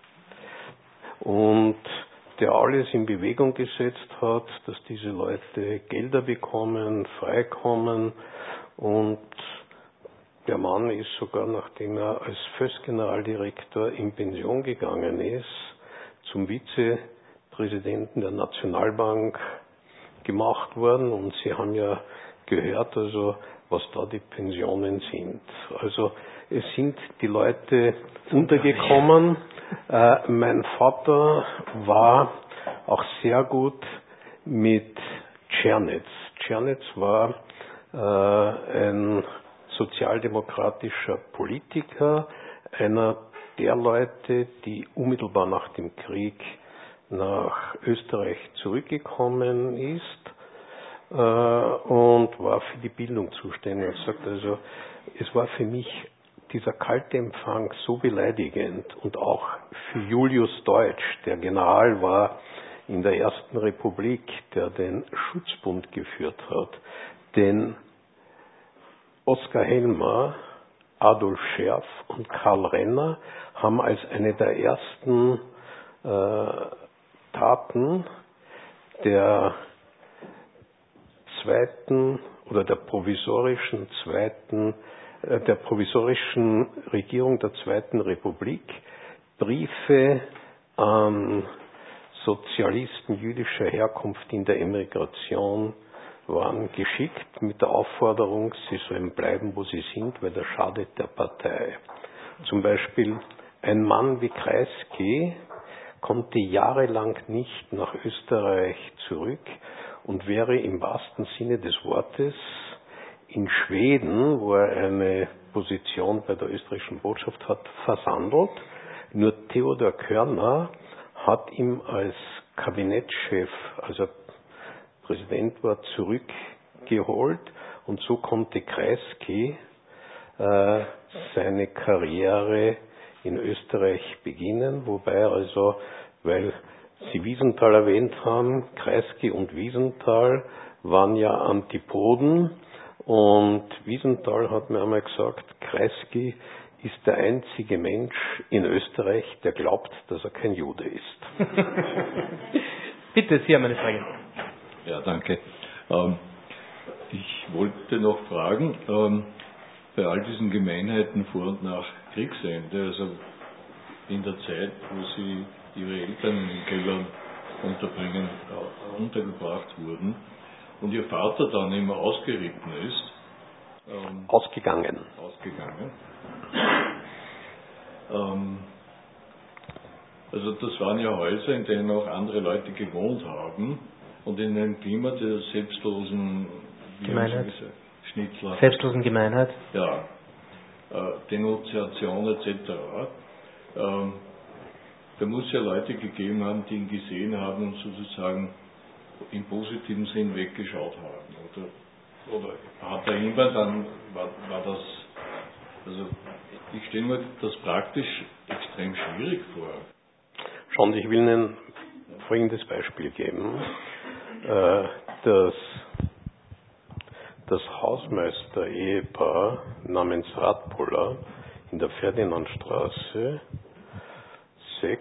[SPEAKER 3] Und der alles in Bewegung gesetzt hat, dass diese Leute Gelder bekommen, freikommen. Und der Mann ist sogar, nachdem er als Föst-Generaldirektor in Pension gegangen ist, zum Vizepräsidenten der Nationalbank gemacht worden. Und Sie haben ja gehört, was da die Pensionen sind. Also es sind die Leute untergekommen. Mein Vater war auch sehr gut mit Tschernitz. Tschernitz war ein sozialdemokratischer Politiker, einer der Leute, die unmittelbar nach dem Krieg nach Österreich zurückgekommen ist und war für die Bildung zuständig. Er sagt also, es war für mich dieser kalte Empfang so beleidigend und auch für Julius Deutsch, der General war in der Ersten Republik, der den Schutzbund geführt hat, den Oskar Helmer, Adolf Scherf und Karl Renner haben als eine der ersten Taten der zweiten oder der provisorischen Regierung der Zweiten Republik Briefe an Sozialisten jüdischer Herkunft in der Emigration waren geschickt mit der Aufforderung, sie sollen bleiben, wo sie sind, weil das schadet der Partei. Zum Beispiel ein Mann wie Kreisky konnte jahrelang nicht nach Österreich zurück und wäre im wahrsten Sinne des Wortes in Schweden, wo er eine Position bei der österreichischen Botschaft hat, versandelt. Nur Theodor Körner hat ihm als Kabinettschef, als er Präsident war, zurückgeholt und so konnte Kreisky seine Karriere in Österreich beginnen, wobei also, weil Sie Wiesenthal erwähnt haben, Kreisky und Wiesenthal waren ja Antipoden und Wiesenthal hat mir einmal gesagt, Kreisky ist der einzige Mensch in Österreich, der glaubt, dass er kein Jude ist.
[SPEAKER 2] Bitte, Sie haben eine Frage.
[SPEAKER 9] Ja, danke. Ich wollte noch fragen, bei all diesen Gemeinheiten vor und nach Kriegsende, also in der Zeit, wo Sie Ihre Eltern in den Kellern untergebracht wurden und Ihr Vater dann immer ausgeritten ist.
[SPEAKER 3] Ausgegangen.
[SPEAKER 9] Also das waren ja Häuser, in denen auch andere Leute gewohnt haben und in einem Klima der selbstlosen
[SPEAKER 2] Gemeinheit.
[SPEAKER 9] Schnitzler.
[SPEAKER 2] Selbstlosen Gemeinheit.
[SPEAKER 9] Ja. Denunziation etc. Da muss es ja Leute gegeben haben, die ihn gesehen haben und sozusagen im positiven Sinn weggeschaut haben. Oder hat da jemand dann, war das, also ich stelle mir das praktisch extrem schwierig vor.
[SPEAKER 3] Schauen Sie, ich will Ihnen folgendes Beispiel geben. Das Hausmeister-Ehepaar namens Radpoller in der Ferdinandstraße 6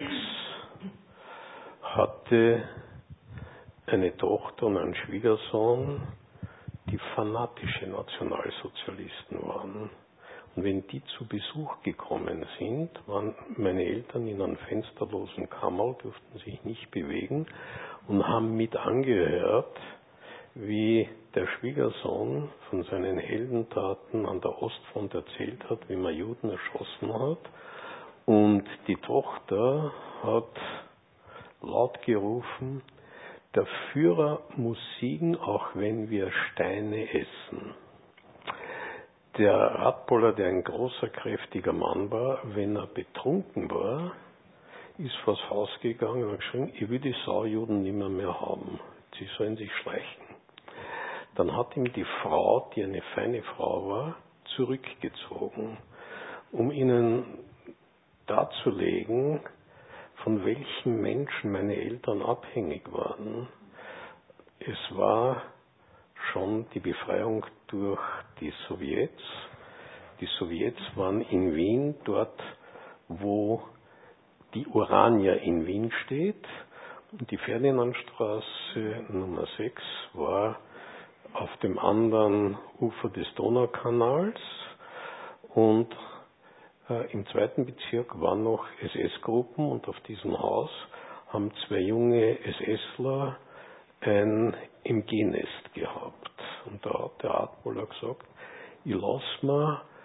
[SPEAKER 3] hatte eine Tochter und einen Schwiegersohn, die fanatische Nationalsozialisten waren. Und wenn die zu Besuch gekommen sind, waren meine Eltern in einem fensterlosen Kammer, durften sich nicht bewegen und haben mit angehört, wie der Schwiegersohn von seinen Heldentaten an der Ostfront erzählt hat, wie man Juden erschossen hat. Und die Tochter hat laut gerufen, der Führer muss siegen, auch wenn wir Steine essen. Der Radpoller, der ein großer, kräftiger Mann war, wenn er betrunken war, ist vors Haus gegangen und hat geschrien, ich will die Saujuden nimmer mehr haben. Sie sollen sich schleichen. Dann hat ihm die Frau, die eine feine Frau war, zurückgezogen, um ihnen darzulegen, von welchen Menschen meine Eltern abhängig waren. Es war schon die Befreiung durch die Sowjets. Die Sowjets waren in Wien, dort wo die Urania in Wien steht. Und die Ferdinandstraße Nummer 6 war auf dem anderen Ufer des Donaukanals. Und im zweiten Bezirk waren noch SS-Gruppen und auf diesem Haus haben 2 junge SSler ein MG-Nest gehabt. Und da hat der Radpoller gesagt, ich lasse mir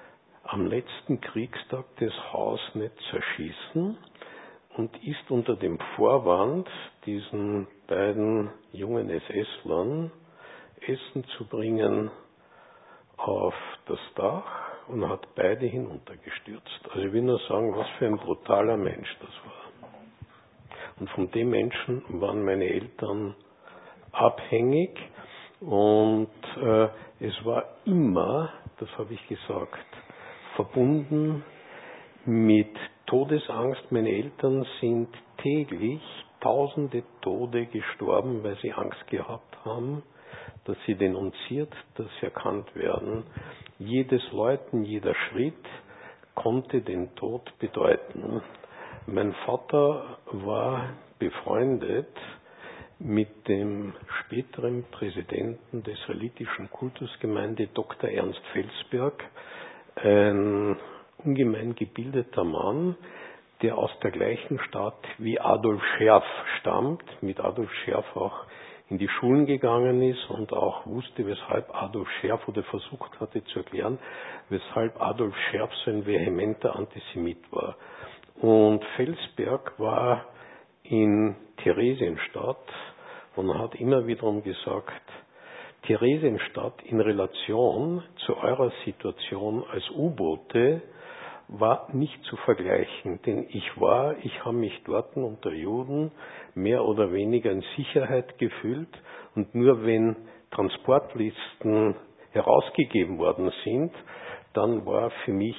[SPEAKER 3] am letzten Kriegstag das Haus nicht zerschießen und ist unter dem Vorwand, diesen beiden jungen SS-Lern Essen zu bringen, auf das Dach und hat beide hinuntergestürzt. Also ich will nur sagen, was für ein brutaler Mensch das war. Und von dem Menschen waren meine Eltern abhängig und es war immer, das habe ich gesagt, verbunden mit Todesangst. Meine Eltern sind täglich tausende Tode gestorben, weil sie Angst gehabt haben, dass sie denunziert, dass sie erkannt werden. Jedes Läuten, jeder Schritt konnte den Tod bedeuten. Mein Vater war befreundet mit dem späteren Präsidenten der Israelitischen Kultusgemeinde, Dr. Ernst Felsberg, ein ungemein gebildeter Mann, der aus der gleichen Stadt wie Adolf Scherf stammt, mit Adolf Scherf auch in die Schulen gegangen ist und auch wusste, weshalb Adolf Scherf oder versucht hatte zu erklären, weshalb Adolf Scherf so ein vehementer Antisemit war. Und Felsberg war in Theresienstadt und hat immer wiederum gesagt, Theresienstadt in Relation zu eurer Situation als U-Boote war nicht zu vergleichen, denn ich habe mich dort unter Juden mehr oder weniger in Sicherheit gefühlt und nur wenn Transportlisten herausgegeben worden sind, dann war für mich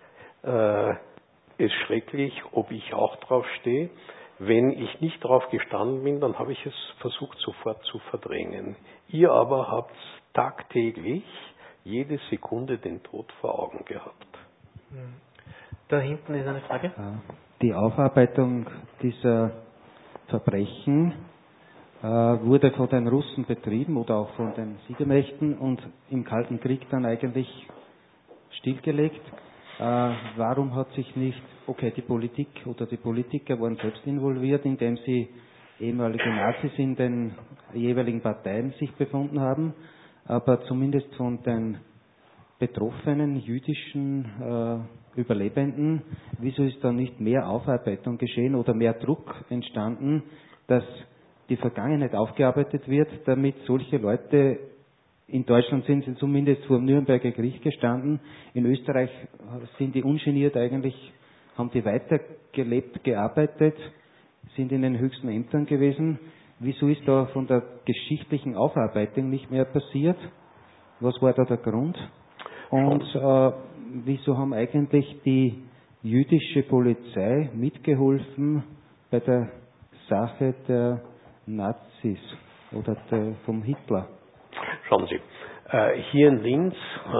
[SPEAKER 3] es schrecklich, ob ich auch drauf stehe. Wenn ich nicht drauf gestanden bin, dann habe ich es versucht sofort zu verdrängen. Ihr aber habt tagtäglich jede Sekunde den Tod vor Augen gehabt.
[SPEAKER 2] Da hinten ist eine Frage.
[SPEAKER 10] Die Aufarbeitung dieser Verbrechen wurde von den Russen betrieben oder auch von den Siegermächten und im Kalten Krieg dann eigentlich stillgelegt. Warum hat sich nicht, die Politik oder die Politiker waren selbst involviert, indem sie ehemalige Nazis in den jeweiligen Parteien sich befunden haben, aber zumindest von den betroffenen jüdischen Überlebenden, wieso ist da nicht mehr Aufarbeitung geschehen oder mehr Druck entstanden, dass die Vergangenheit aufgearbeitet wird, damit solche Leute, in Deutschland sind sie zumindest vor dem Nürnberger Gericht gestanden, in Österreich sind die ungeniert eigentlich, haben die weitergelebt, gearbeitet, sind in den höchsten Ämtern gewesen. Wieso ist da von der geschichtlichen Aufarbeitung nicht mehr passiert? Was war da der Grund? Und wieso haben eigentlich die jüdische Polizei mitgeholfen bei der Sache der Nazis oder vom Hitler?
[SPEAKER 3] Schauen Sie, hier in Linz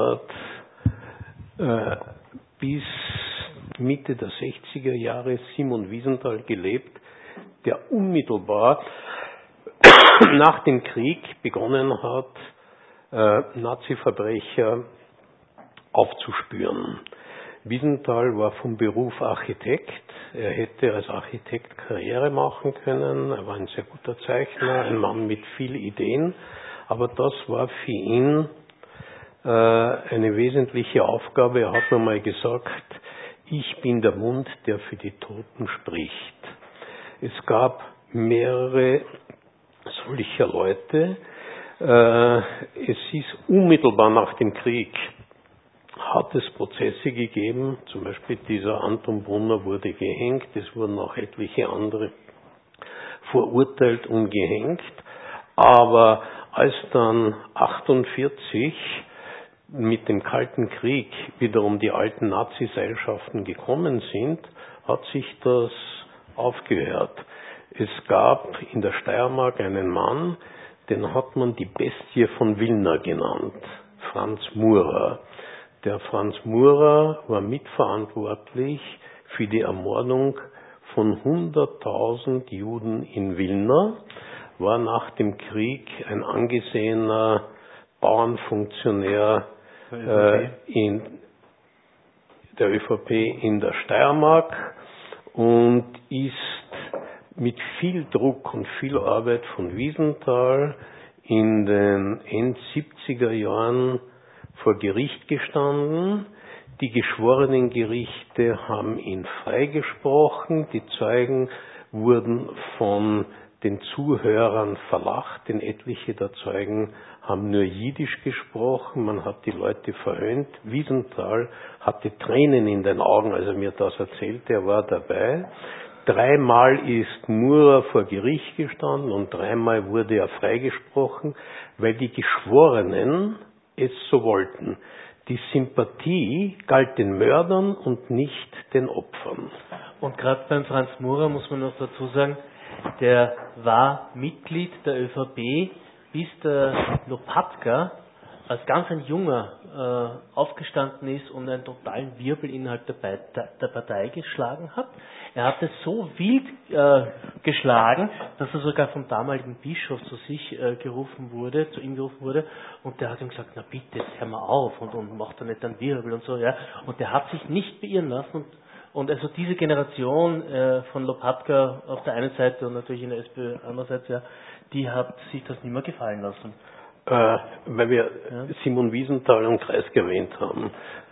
[SPEAKER 3] hat bis Mitte der 60er Jahre Simon Wiesenthal gelebt, der unmittelbar nach dem Krieg begonnen hat, Nazi-Verbrecher aufzuspüren. Wiesenthal war vom Beruf Architekt. Er hätte als Architekt Karriere machen können. Er war ein sehr guter Zeichner, ein Mann mit vielen Ideen. Aber das war für ihn eine wesentliche Aufgabe. Er hat mir mal gesagt, ich bin der Mund, der für die Toten spricht. Es gab mehrere solcher Leute. Es ist unmittelbar nach dem Krieg hat es Prozesse gegeben, zum Beispiel dieser Anton Brunner wurde gehängt, es wurden auch etliche andere verurteilt und gehängt, aber als dann 1948 mit dem Kalten Krieg wiederum die alten Nazi-Seilschaften gekommen sind, hat sich das aufgehört. Es gab in der Steiermark einen Mann, den hat man die Bestie von Wilna genannt, Franz Murer. Der Franz Murer war mitverantwortlich für die Ermordung von 100.000 Juden in Wilna, war nach dem Krieg ein angesehener Bauernfunktionär in der ÖVP in der Steiermark und ist mit viel Druck und viel Arbeit von Wiesenthal in den End 70er Jahren vor Gericht gestanden. Die Geschworenengerichte haben ihn freigesprochen. Die Zeugen wurden von den Zuhörern verlacht, denn etliche der Zeugen haben nur Jiddisch gesprochen. Man hat die Leute verhöhnt. Wiesenthal hatte Tränen in den Augen, als er mir das erzählte. Er war dabei. 3-mal ist Murer vor Gericht gestanden und 3-mal wurde er freigesprochen, weil die Geschworenen es so wollten. Die Sympathie galt den Mördern und nicht den Opfern.
[SPEAKER 2] Und gerade beim Franz Murer muss man noch dazu sagen, der war Mitglied der ÖVP, bis der Lopatka als ganz ein Junger aufgestanden ist und einen totalen Wirbel innerhalb der Partei geschlagen hat. Er hat es so wild geschlagen, dass er sogar vom damaligen Bischof zu ihm gerufen wurde, und der hat ihm gesagt, na bitte, hör mal auf und mach da nicht einen Wirbel und so, ja. Und der hat sich nicht beirren lassen und also diese Generation von Lopatka auf der einen Seite und natürlich in der SPÖ andererseits, ja, die hat sich das nicht mehr gefallen lassen.
[SPEAKER 3] Weil wir Simon Wiesenthal und Kreisky erwähnt haben.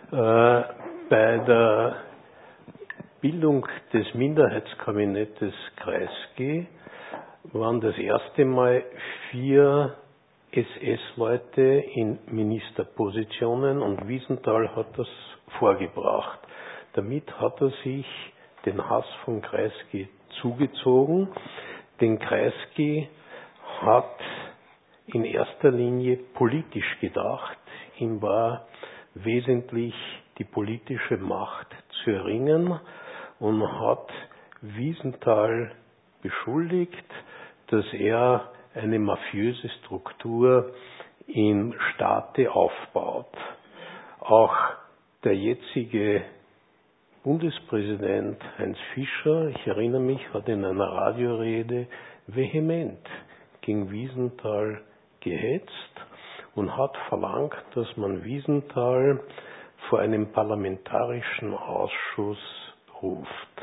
[SPEAKER 3] Bei der Bildung des Minderheitskabinettes Kreisky waren das erste Mal 4 SS-Leute in Ministerpositionen und Wiesenthal hat das vorgebracht. Damit hat er sich den Hass von Kreisky zugezogen, denn Kreisky hat in erster Linie politisch gedacht. Ihm war wesentlich die politische Macht zu erringen und hat Wiesenthal beschuldigt, dass er eine mafiöse Struktur im Staate aufbaut. Auch der jetzige Bundespräsident Heinz Fischer, ich erinnere mich, hat in einer Radiorede vehement gegen Wiesenthal gehetzt und hat verlangt, dass man Wiesenthal vor einem parlamentarischen Ausschuss ruft.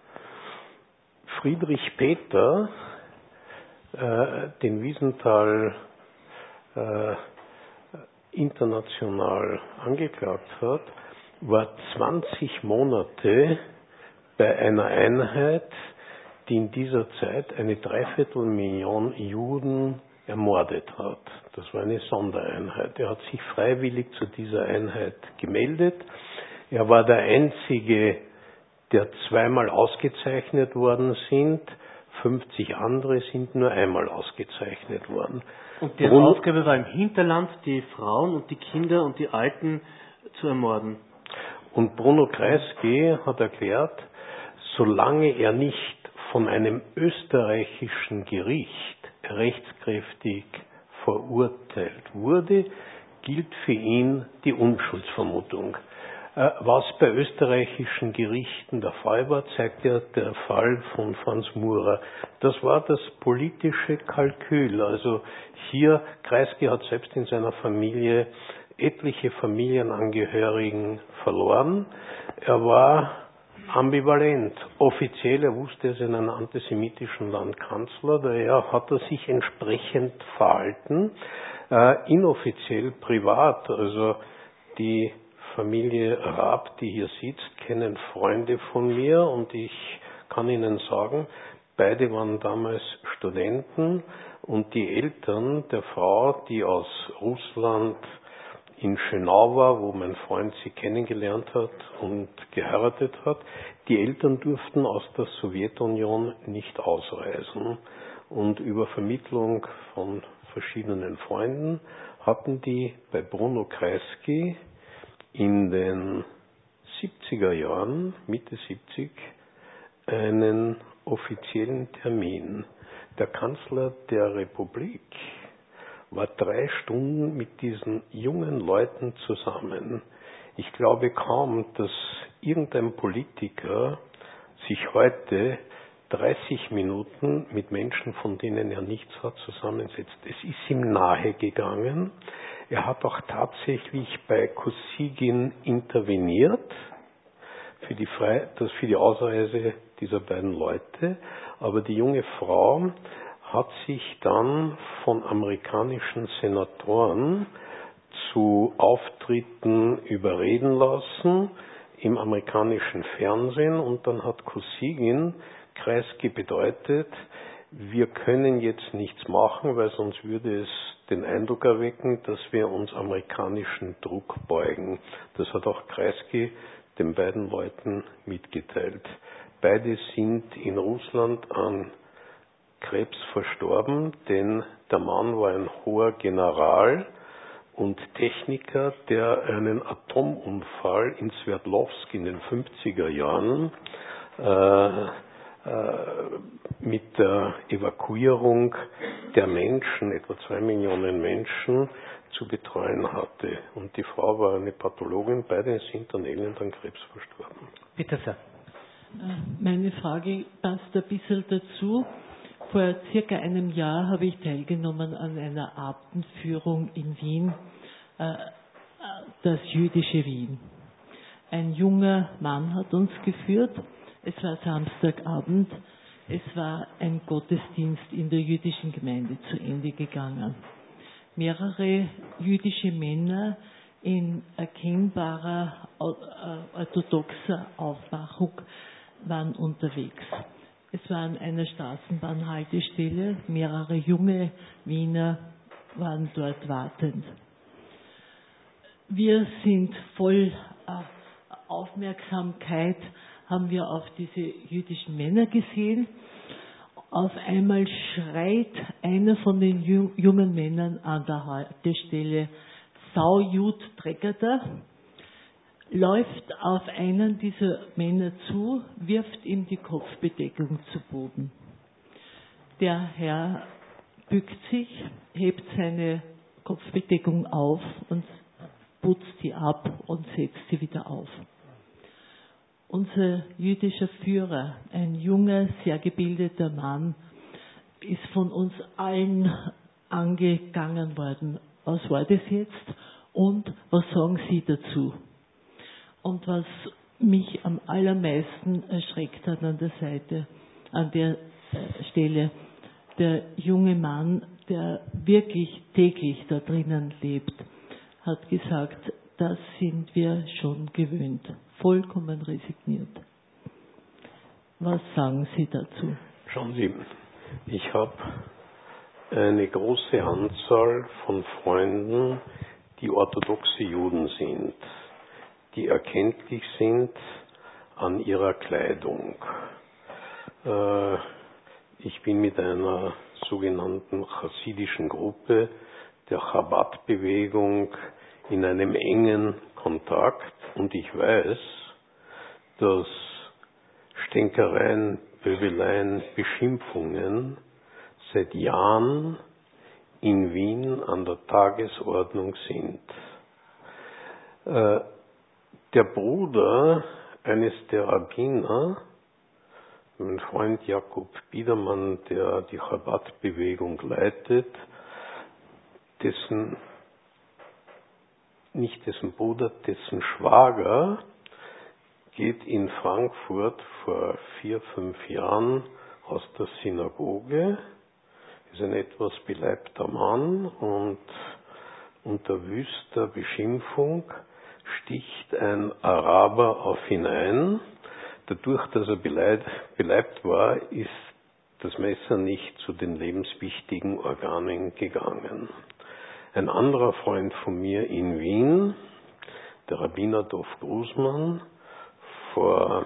[SPEAKER 3] Friedrich Peter, den Wiesenthal international angeklagt hat, war 20 Monate bei einer Einheit, die in dieser Zeit eine 250.000 Juden ermordet hat. Das war eine Sondereinheit. Er hat sich freiwillig zu dieser Einheit gemeldet. Er war der Einzige, der 2-mal ausgezeichnet worden sind. 50 andere sind nur einmal ausgezeichnet worden.
[SPEAKER 2] Und deren Aufgabe war im Hinterland, die Frauen und die Kinder und die Alten zu ermorden.
[SPEAKER 3] Und Bruno Kreisky hat erklärt, solange er nicht von einem österreichischen Gericht rechtskräftig verurteilt wurde, gilt für ihn die Unschuldsvermutung. Was bei österreichischen Gerichten der Fall war, zeigt ja der Fall von Franz Murer. Das war das politische Kalkül. Also hier, Kreisky hat selbst in seiner Familie etliche Familienangehörigen verloren. Er war ambivalent. Offiziell, er wusste, er ist in einem antisemitischen Land Kanzler, daher hat er sich entsprechend verhalten. Inoffiziell, privat, also die Familie Raab, die hier sitzt, kennen Freunde von mir und ich kann Ihnen sagen, beide waren damals Studenten und die Eltern der Frau, die aus Russland in Schönau war, wo mein Freund sie kennengelernt hat und geheiratet hat, die Eltern durften aus der Sowjetunion nicht ausreisen. Und über Vermittlung von verschiedenen Freunden hatten die bei Bruno Kreisky in den 70er Jahren, Mitte 70, einen offiziellen Termin. Der Kanzler der Republik war 3 Stunden mit diesen jungen Leuten zusammen. Ich glaube kaum, dass irgendein Politiker sich heute 30 Minuten mit Menschen, von denen er nichts hat, zusammensetzt. Es ist ihm nahe gegangen. Er hat auch tatsächlich bei Kosygin interveniert für die Ausreise dieser beiden Leute. Aber die junge Frau hat sich dann von amerikanischen Senatoren zu Auftritten überreden lassen im amerikanischen Fernsehen, und dann hat Kosygin Kreisky bedeutet, wir können jetzt nichts machen, weil sonst würde es den Eindruck erwecken, dass wir uns amerikanischen Druck beugen. Das hat auch Kreisky den beiden Leuten mitgeteilt. Beide sind in Russland an Krebs verstorben, denn der Mann war ein hoher General und Techniker, der einen Atomunfall in Sverdlovsk in den 50er Jahren mit der Evakuierung der Menschen, etwa 2 Millionen Menschen, zu betreuen hatte. Und die Frau war eine Pathologin, beide sind an elend an Krebs verstorben.
[SPEAKER 2] Bitte sehr.
[SPEAKER 5] Meine Frage passt ein bisschen dazu. Vor circa einem Jahr habe ich teilgenommen an einer Abendführung in Wien, das jüdische Wien. Ein junger Mann hat uns geführt. Es war Samstagabend. Es war ein Gottesdienst in der jüdischen Gemeinde zu Ende gegangen. Mehrere jüdische Männer in erkennbarer orthodoxer Aufmachung waren unterwegs. Es war an einer Straßenbahnhaltestelle. Mehrere junge Wiener waren dort wartend. Wir sind voll Aufmerksamkeit, haben wir auf diese jüdischen Männer gesehen. Auf einmal schreit einer von den jungen Männern an der Haltestelle: Sau Jud Dreckert, läuft auf einen dieser Männer zu, wirft ihm die Kopfbedeckung zu Boden. Der Herr bückt sich, hebt seine Kopfbedeckung auf und putzt sie ab und setzt sie wieder auf. Unser jüdischer Führer, ein junger, sehr gebildeter Mann, ist von uns allen angegangen worden. Was war das jetzt? Und was sagen Sie dazu? Und was mich am allermeisten erschreckt hat an der Stelle, der junge Mann, der wirklich täglich da drinnen lebt, hat gesagt, das sind wir schon gewöhnt, vollkommen resigniert. Was sagen Sie dazu?
[SPEAKER 3] Schauen Sie, ich habe eine große Anzahl von Freunden, die orthodoxe Juden sind, die erkenntlich sind an ihrer Kleidung. Ich bin mit einer sogenannten chassidischen Gruppe der Chabad-Bewegung in einem engen Kontakt, und ich weiß, dass Stänkereien, Pöbeleien, Beschimpfungen seit Jahren in Wien an der Tagesordnung sind. Der Bruder eines der Rabbiner, mein Freund Jakob Biedermann, der die Chabad-Bewegung leitet, nicht dessen Bruder, dessen Schwager geht in Frankfurt vor 4-5 Jahren aus der Synagoge, ist ein etwas beleibter Mann, und unter wüster Beschimpfung sticht ein Araber auf ihn ein. Dadurch, dass er beleibt war, ist das Messer nicht zu den lebenswichtigen Organen gegangen. Ein anderer Freund von mir in Wien, der Rabbiner Dov Grusmann, vor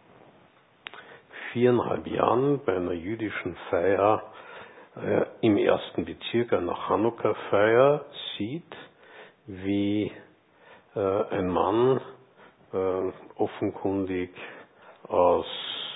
[SPEAKER 3] 4,5 Jahren bei einer jüdischen Feier im 1. Bezirk, einer Chanukka-Feier, sieht, wie ein Mann, offenkundig aus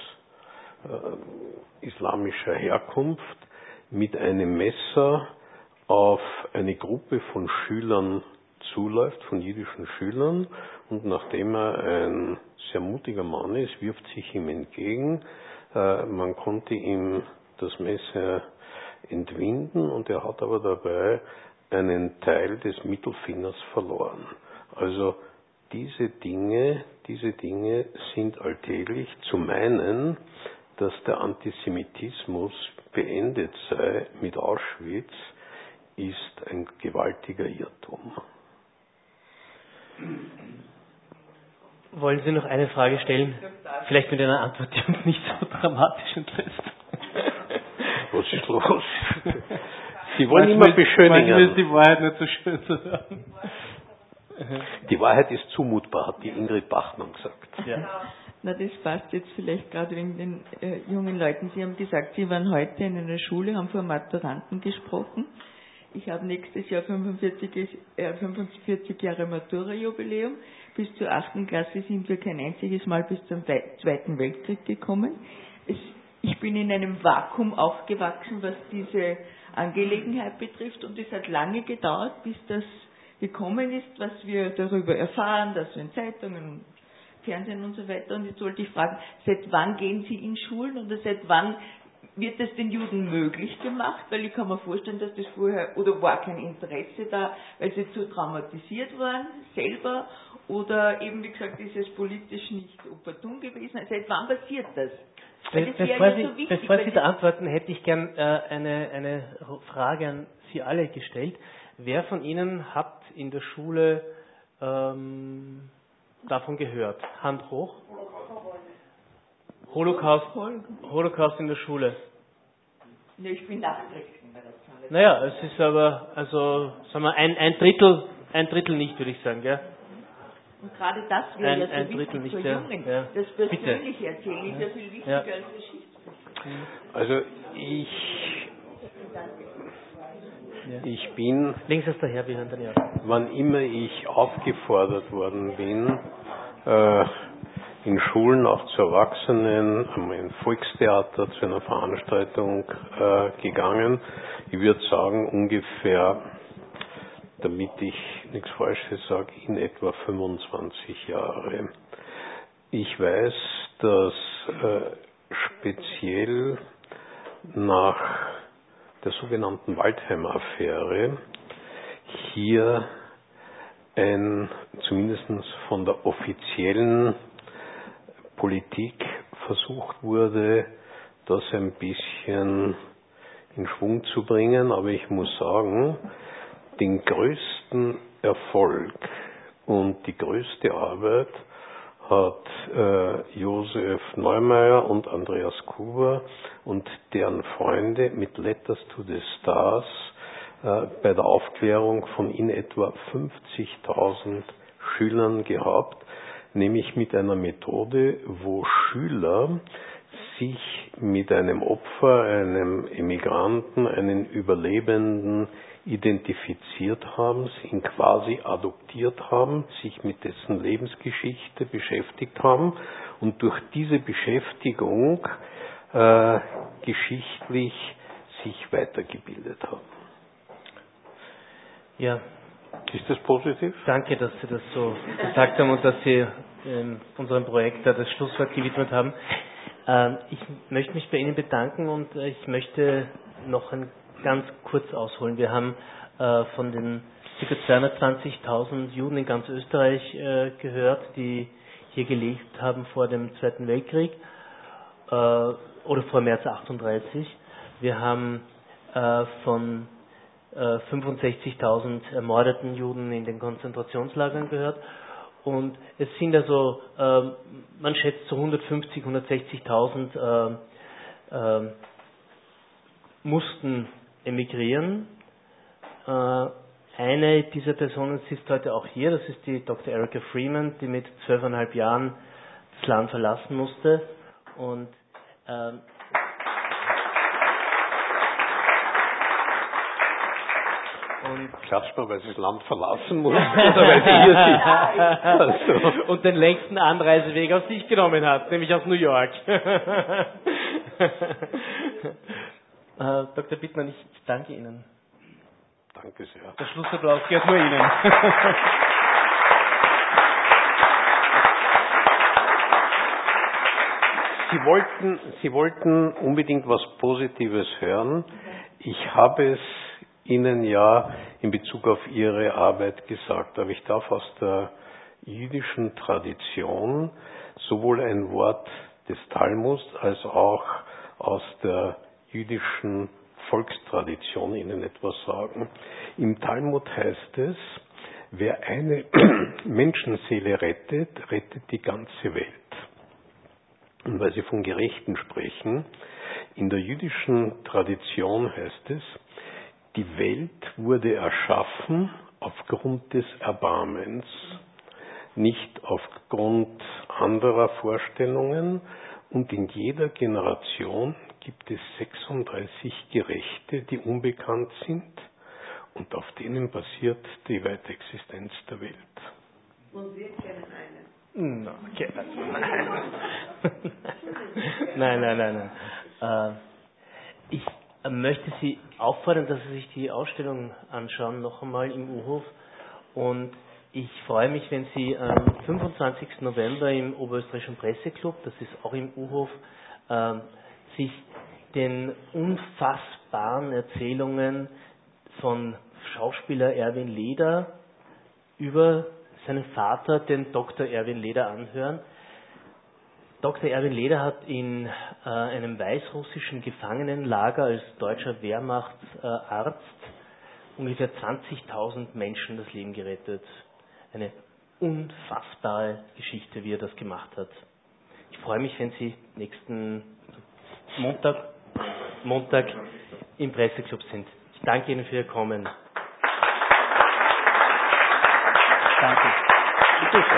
[SPEAKER 3] islamischer Herkunft, mit einem Messer auf eine Gruppe von Schülern zuläuft, von jüdischen Schülern, und nachdem er ein sehr mutiger Mann ist, wirft sich ihm entgegen. Man konnte ihm das Messer entwinden, und er hat aber dabei einen Teil des Mittelfingers verloren. Also diese Dinge sind alltäglich. Zu meinen, dass der Antisemitismus beendet sei mit Auschwitz, ist ein gewaltiger Irrtum.
[SPEAKER 2] Wollen Sie noch eine Frage stellen? Vielleicht mit einer Antwort, die uns nicht so dramatisch entlässt.
[SPEAKER 3] Was ist los? Sie wollen immer beschönigen.
[SPEAKER 2] Manchmal ist die Wahrheit nicht so schön zu hören.
[SPEAKER 3] Die Wahrheit ist zumutbar, hat die Ingrid Bachmann gesagt.
[SPEAKER 2] Ja.
[SPEAKER 6] Na, das passt jetzt vielleicht gerade wegen den jungen Leuten. Sie haben gesagt, Sie waren heute in einer Schule, haben vor Maturanten gesprochen. Ich habe nächstes Jahr 45 Jahre Matura-Jubiläum. Bis zur 8. Klasse sind wir kein einziges Mal bis zum Zweiten Weltkrieg gekommen. Ich bin in einem Vakuum aufgewachsen, was diese Angelegenheit betrifft, und es hat lange gedauert, bis das gekommen ist, was wir darüber erfahren, dass so in Zeitungen und Fernsehen und so weiter. Und jetzt wollte ich fragen, seit wann gehen Sie in Schulen oder seit wann wird es den Juden möglich gemacht? Weil ich kann mir vorstellen, dass das vorher, oder war kein Interesse da, weil sie zu traumatisiert waren, selber, oder eben, wie gesagt, ist es politisch nicht opportun gewesen. Seit wann passiert das?
[SPEAKER 2] Bevor Sie da antworten, hätte ich gern eine Frage an Sie alle gestellt. Wer von Ihnen hat in der Schule davon gehört? Hand hoch. Holocaust in der Schule.
[SPEAKER 6] Ne, ich bin nachträglich.
[SPEAKER 2] Naja, es ist aber, also, sagen wir, ein Drittel nicht, würde ich sagen, gell?
[SPEAKER 6] Und gerade das wäre ja so wichtig
[SPEAKER 2] nicht,
[SPEAKER 6] für
[SPEAKER 2] ja.
[SPEAKER 6] Jungen.
[SPEAKER 2] Ja.
[SPEAKER 6] Das persönliche Erzählen ist ja viel wichtiger als Geschichtsbücher.
[SPEAKER 3] Also ich bin,
[SPEAKER 2] links ist daher, wir hören dann ja.
[SPEAKER 3] Wann immer ich aufgefordert worden bin, in Schulen auch zu Erwachsenen, einmal im Volkstheater zu einer Veranstaltung gegangen. Ich würde sagen, ungefähr, damit ich nichts Falsches sage, in etwa 25 Jahre. Ich weiß, dass speziell nach der sogenannten Waldheim-Affäre hier zumindest von der offiziellen Politik versucht wurde, das ein bisschen in Schwung zu bringen. Aber ich muss sagen, den größten Erfolg und die größte Arbeit hat Josef Neumeier und Andreas Kuber und deren Freunde mit Letters to the Stars bei der Aufklärung von in etwa 50.000 Schülern gehabt, nämlich mit einer Methode, wo Schüler sich mit einem Opfer, einem Emigranten, einem Überlebenden identifiziert haben, ihn quasi adoptiert haben, sich mit dessen Lebensgeschichte beschäftigt haben und durch diese Beschäftigung geschichtlich sich weitergebildet haben.
[SPEAKER 2] Ja.
[SPEAKER 3] Ist das positiv?
[SPEAKER 2] Danke, dass Sie das so gesagt haben und dass Sie unserem Projekt da das Schlusswort gewidmet haben. Ich möchte mich bei Ihnen bedanken und ich möchte noch ganz kurz ausholen. Wir haben von den ca. 220.000 Juden in ganz Österreich gehört, die hier gelebt haben vor dem Zweiten Weltkrieg oder vor März 38. Wir haben von 65.000 ermordeten Juden in den Konzentrationslagern gehört. Und es sind also, man schätzt so 150.000, 160.000 mussten emigrieren. Eine dieser Personen sitzt heute auch hier, das ist die Dr. Erica Freeman, die mit 12,5 Jahren das Land verlassen musste. Und
[SPEAKER 3] klatscht man, weil sie das Land verlassen muss oder weil sie hier sitzt. Also.
[SPEAKER 2] Und den längsten Anreiseweg auf sich genommen hat, nämlich aus New York. Dr. Bittmann, ich danke Ihnen.
[SPEAKER 3] Danke sehr.
[SPEAKER 2] Der Schlussapplaus gehört nur Ihnen.
[SPEAKER 3] Sie wollten unbedingt was Positives hören. Ich habe es Ihnen ja in Bezug auf Ihre Arbeit gesagt, aber ich darf aus der jüdischen Tradition sowohl ein Wort des Talmuds als auch aus der jüdischen Volkstradition Ihnen etwas sagen. Im Talmud heißt es, wer eine Menschenseele rettet, rettet die ganze Welt. Und weil Sie von Gerechten sprechen, in der jüdischen Tradition heißt es, die Welt wurde erschaffen aufgrund des Erbarmens, nicht aufgrund anderer Vorstellungen. Und in jeder Generation gibt es 36 Gerechte, die unbekannt sind und auf denen basiert die Weiterexistenz der Welt.
[SPEAKER 6] Und wir kennen einen.
[SPEAKER 2] No, okay. Nein. Ich möchte Sie auffordern, dass Sie sich die Ausstellung anschauen, noch einmal im U-Hof. Und ich freue mich, wenn Sie am 25. November im Oberösterreichischen Presseclub, das ist auch im U-Hof, sich den unfassbaren Erzählungen von Schauspieler Erwin Leder über seinen Vater, den Dr. Erwin Leder, anhören. Dr. Erwin Leder hat in einem weißrussischen Gefangenenlager als deutscher Wehrmachtsarzt ungefähr 20.000 Menschen das Leben gerettet. Eine unfassbare Geschichte, wie er das gemacht hat. Ich freue mich, wenn Sie nächsten Montag im Presseclub sind. Ich danke Ihnen für Ihr Kommen. Danke. Bitte schön.